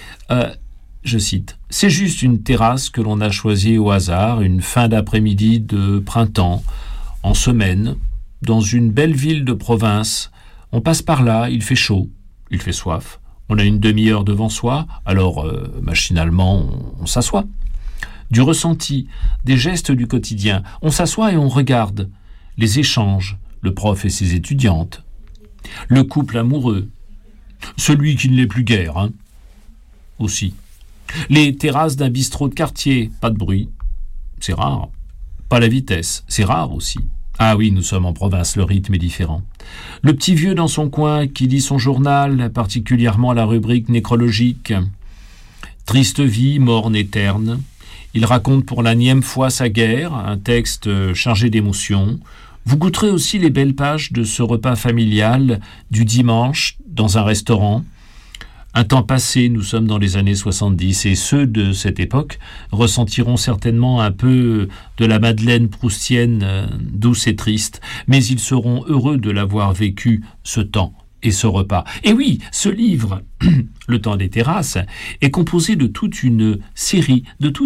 je cite, « C'est juste une terrasse que l'on a choisie au hasard, une fin d'après-midi de printemps, en semaine, dans une belle ville de province. On passe par là, il fait chaud, il fait soif. On a une demi-heure devant soi, alors machinalement, on s'assoit. Du ressenti, des gestes du quotidien. On s'assoit et on regarde. Les échanges, le prof et ses étudiantes. Le couple amoureux. Celui qui ne l'est plus guère, aussi. Les terrasses d'un bistrot de quartier, pas de bruit. C'est rare. Pas la vitesse, c'est rare aussi. Ah oui, nous sommes en province, le rythme est différent. Le petit vieux dans son coin qui lit son journal, particulièrement la rubrique nécrologique. Triste vie, morne et terne. Il raconte pour la 9e fois sa guerre, un texte chargé d'émotions. Vous goûterez aussi les belles pages de ce repas familial du dimanche dans un restaurant. Un temps passé, nous sommes dans les années 70, et ceux de cette époque ressentiront certainement un peu de la Madeleine proustienne douce et triste, mais ils seront heureux de l'avoir vécu, ce temps et ce repas. Et oui, ce livre, Le temps des terrasses, est composé de toute une série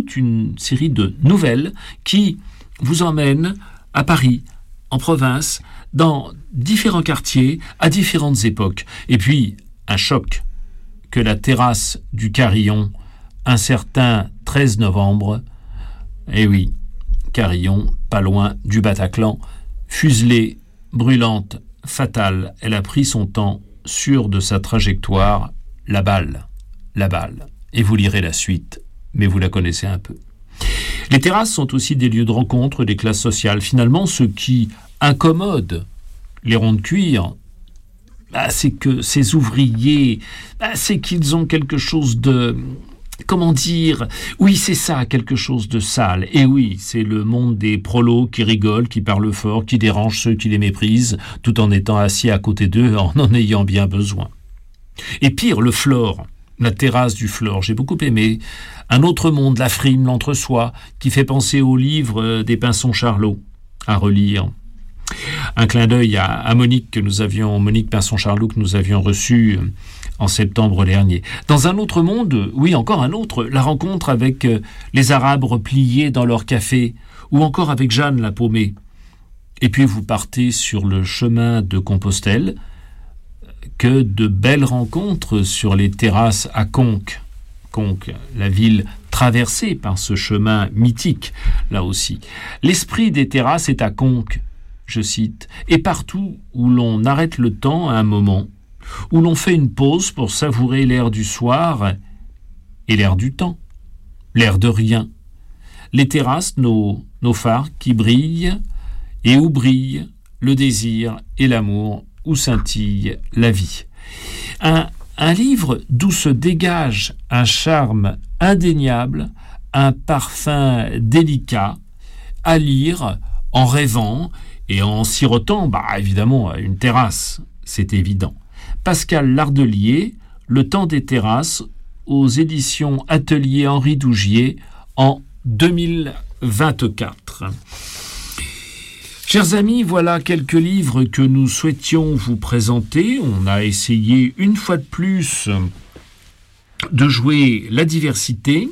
de nouvelles qui vous emmènent à Paris, en province, dans différents quartiers, à différentes époques. Et puis, un choc que la terrasse du Carillon, un certain 13 novembre, eh oui, Carillon, pas loin du Bataclan, fuselée, brûlante, fatale, elle a pris son temps, sûre de sa trajectoire, la balle. Et vous lirez la suite, mais vous la connaissez un peu. Les terrasses sont aussi des lieux de rencontre des classes sociales. Finalement, ce qui incommode les ronds de cuir, c'est que ces ouvriers, c'est qu'ils ont quelque chose de... Comment dire ? Oui, c'est ça, quelque chose de sale. Et oui, c'est le monde des prolos qui rigolent, qui parlent fort, qui dérangent ceux qui les méprisent, tout en étant assis à côté d'eux, en ayant bien besoin. Et pire, le Flore, la terrasse du Flore, j'ai beaucoup aimé. Un autre monde, la frime, l'entre-soi, qui fait penser au livre des Pinson Charlot, à relire. Un clin d'œil à Monique Pinson-Charlot que nous avions reçue en septembre dernier. Dans un autre monde, oui, encore un autre, la rencontre avec les Arabes repliés dans leur café, ou encore avec Jeanne la paumée. Et puis vous partez sur le chemin de Compostelle, que de belles rencontres sur les terrasses à Conques. Conques, la ville traversée par ce chemin mythique, là aussi. L'esprit des terrasses est à Conques, je cite, et partout où l'on arrête le temps à un moment, où l'on fait une pause pour savourer l'air du soir et l'air du temps, l'air de rien. Les terrasses, nos phares qui brillent, et où brille le désir et l'amour, où scintille la vie. Un livre d'où se dégage un charme indéniable, un parfum délicat, à lire en rêvant et en sirotant, évidemment, à une terrasse, c'est évident. Pascal Lardelier, Le temps des terrasses, aux éditions Atelier Henri Dougier en 2024. Chers amis, voilà quelques livres que nous souhaitions vous présenter. On a essayé une fois de plus de jouer la diversité.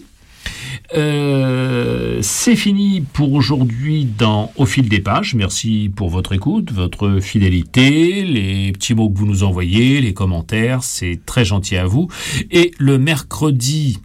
C'est fini pour aujourd'hui Au fil des pages. Merci pour votre écoute, votre fidélité, les petits mots que vous nous envoyez, les commentaires, c'est très gentil à vous. Et le mercredi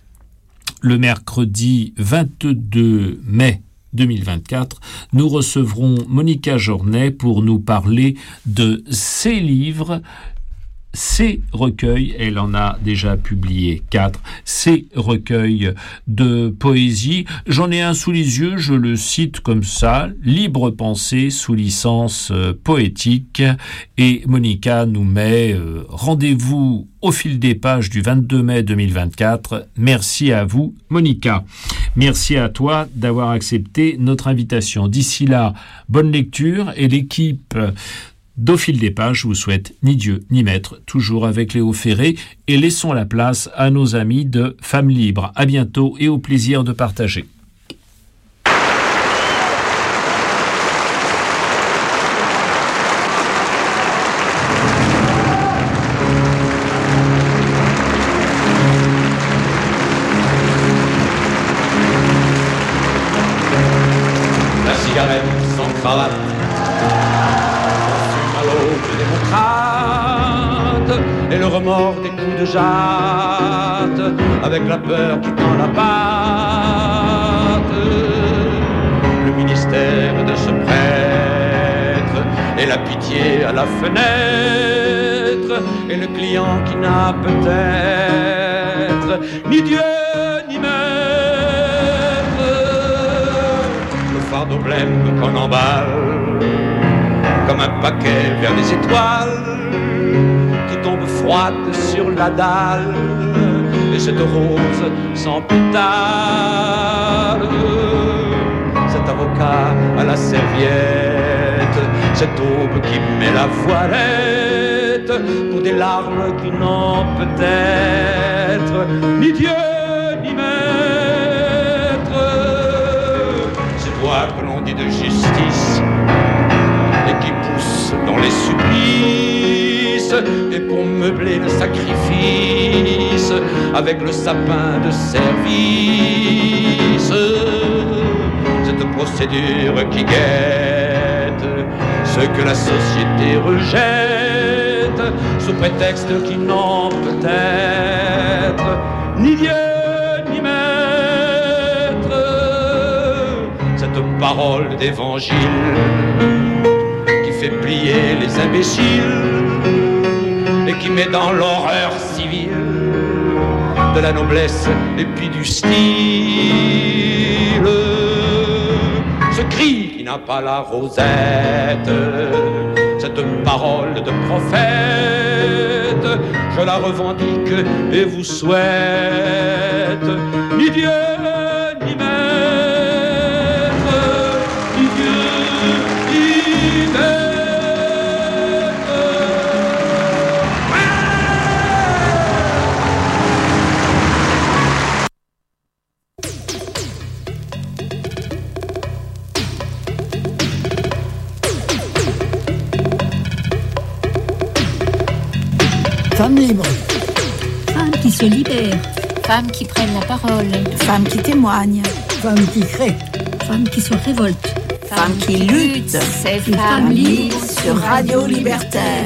22 mai 2024, nous recevrons Monica Jornet pour nous parler de ses livres, ces recueils, elle en a déjà publié 4, ces recueils de poésie. J'en ai un sous les yeux, je le cite comme ça, Libre pensée sous licence poétique. Et Monica nous met rendez-vous au fil des pages du 22 mai 2024. Merci à vous, Monica. Merci à toi d'avoir accepté notre invitation. D'ici là, bonne lecture et l'équipe d'Au fil des pages vous souhaite ni Dieu ni maître, toujours avec Léo Ferré, et laissons la place à nos amis de Femmes Libres. À bientôt et au plaisir de partager. La cigarette sans cravate et le remords des coups de jatte, avec la peur qui tend la patte, le ministère de ce prêtre, et la pitié à la fenêtre, et le client qui n'a peut-être ni Dieu ni maître, le fardeau blême qu'on emballe, comme un paquet vers les étoiles, qui tombe froide sur la dalle, et cette rose sans pétale, cet avocat à la serviette, cette aube qui met la voilette, pour des larmes qui n'ont peut-être ni Dieu ni maître, ces voix que l'on dit de justice, et qui poussent dans les supplices, et pour meubler le sacrifice, avec le sapin de service, cette procédure qui guette ce que la société rejette, sous prétexte qu'ils n'ont peut-être ni Dieu ni maître, cette parole d'évangile qui fait plier les imbéciles, et qui met dans l'horreur civile de la noblesse et puis du style, ce cri qui n'a pas la rosette, cette parole de prophète, je la revendique et vous souhaite ni Dieu ni maître, ni Dieu ni maître. Femmes libres. Femmes qui se libèrent. Femmes qui prennent la parole. Femmes qui témoignent. Femmes qui créent. Femmes qui se révoltent. Femmes qui luttent. C'est Femmes libres sur Radio Libertaire.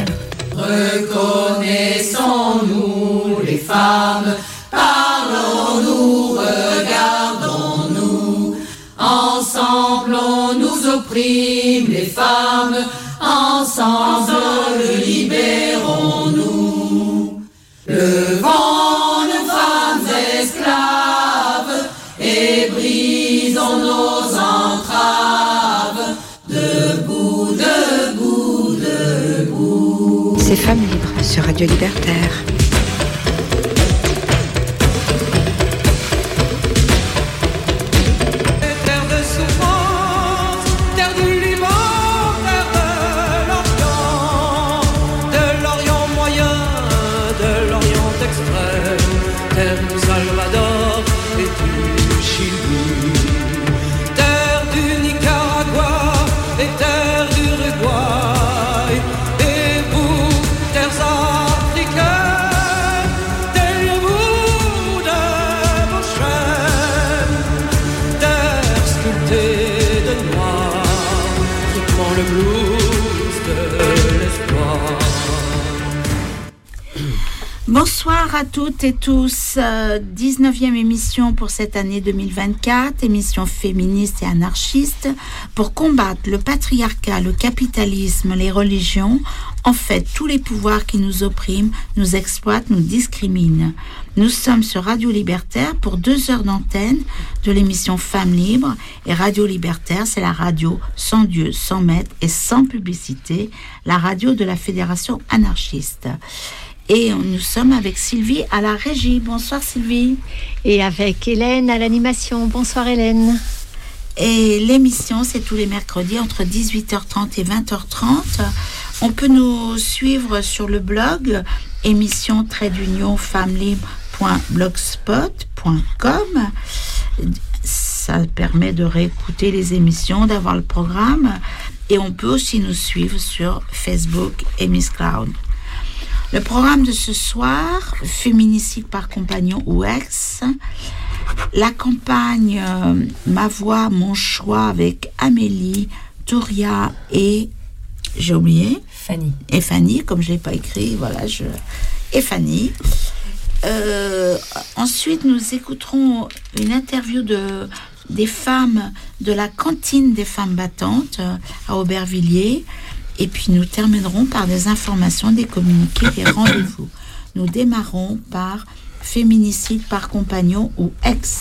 Reconnaissons-nous les femmes, parlons-nous, regardons-nous. Ensemble on nous opprime les femmes, ensemble libérons-nous. Levons nos femmes esclaves et brisons nos entraves. Debout, debout, debout. C'est Femmes libres sur Radio Libertaire. Terre Bonsoir à toutes et tous. 19e émission pour cette année 2024, émission féministe et anarchiste pour combattre le patriarcat, le capitalisme, les religions. En fait, tous les pouvoirs qui nous oppriment, nous exploitent, nous discriminent. Nous sommes sur Radio Libertaire pour 2 heures d'antenne de l'émission Femmes Libres. Et Radio Libertaire, c'est la radio sans Dieu, sans maître et sans publicité, la radio de la Fédération anarchiste. Et nous sommes avec Sylvie à la régie. Bonsoir Sylvie. Et avec Hélène à l'animation. Bonsoir Hélène. Et l'émission, c'est tous les mercredis entre 18h30 et 20h30. On peut nous suivre sur le blog émission-femmes-libres.blogspot.com. Ça permet de réécouter les émissions, d'avoir le programme. Et on peut aussi nous suivre sur Facebook et Miss Cloud. Le programme de ce soir, féminicide par compagnon ou ex, la campagne Ma voix, mon choix avec Amélie, Touria et, j'ai oublié, Fanny. Et Fanny, comme je ne l'ai pas écrit, voilà, et Fanny. Ensuite, nous écouterons une interview des femmes de la cantine des femmes battantes à Aubervilliers. Et puis nous terminerons par des informations, des communiqués, des rendez-vous. Nous démarrons par féminicide par compagnon ou ex.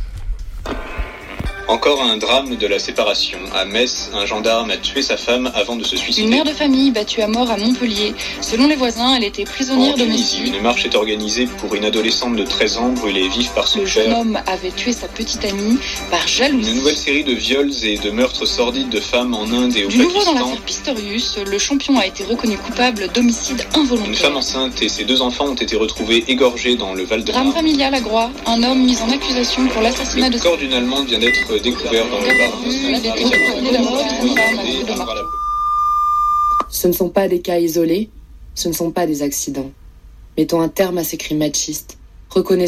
Encore un drame de la séparation. À Metz, un gendarme a tué sa femme avant de se suicider. Une mère de famille battue à mort à Montpellier. Selon les voisins, elle était prisonnière domestique. Une marche est organisée pour une adolescente de 13 ans brûlée vive par son père. Le jeune homme avait tué sa petite amie par jalousie. Une nouvelle série de viols et de meurtres sordides de femmes en Inde et au Pakistan. Du nouveau dans l'affaire Pistorius, le champion a été reconnu coupable d'homicide involontaire. Une femme enceinte et ses 2 enfants ont été retrouvés égorgés dans le Val-de-Marne. Drame familial à Groix. Un homme mis en accusation pour l'assassinat de... Le corps d'une Allemande vient d'être découvert dans le Ce ne sont pas des cas isolés, ce ne sont pas des accidents. Mettons un terme à ces crimes machistes. Reconnaissons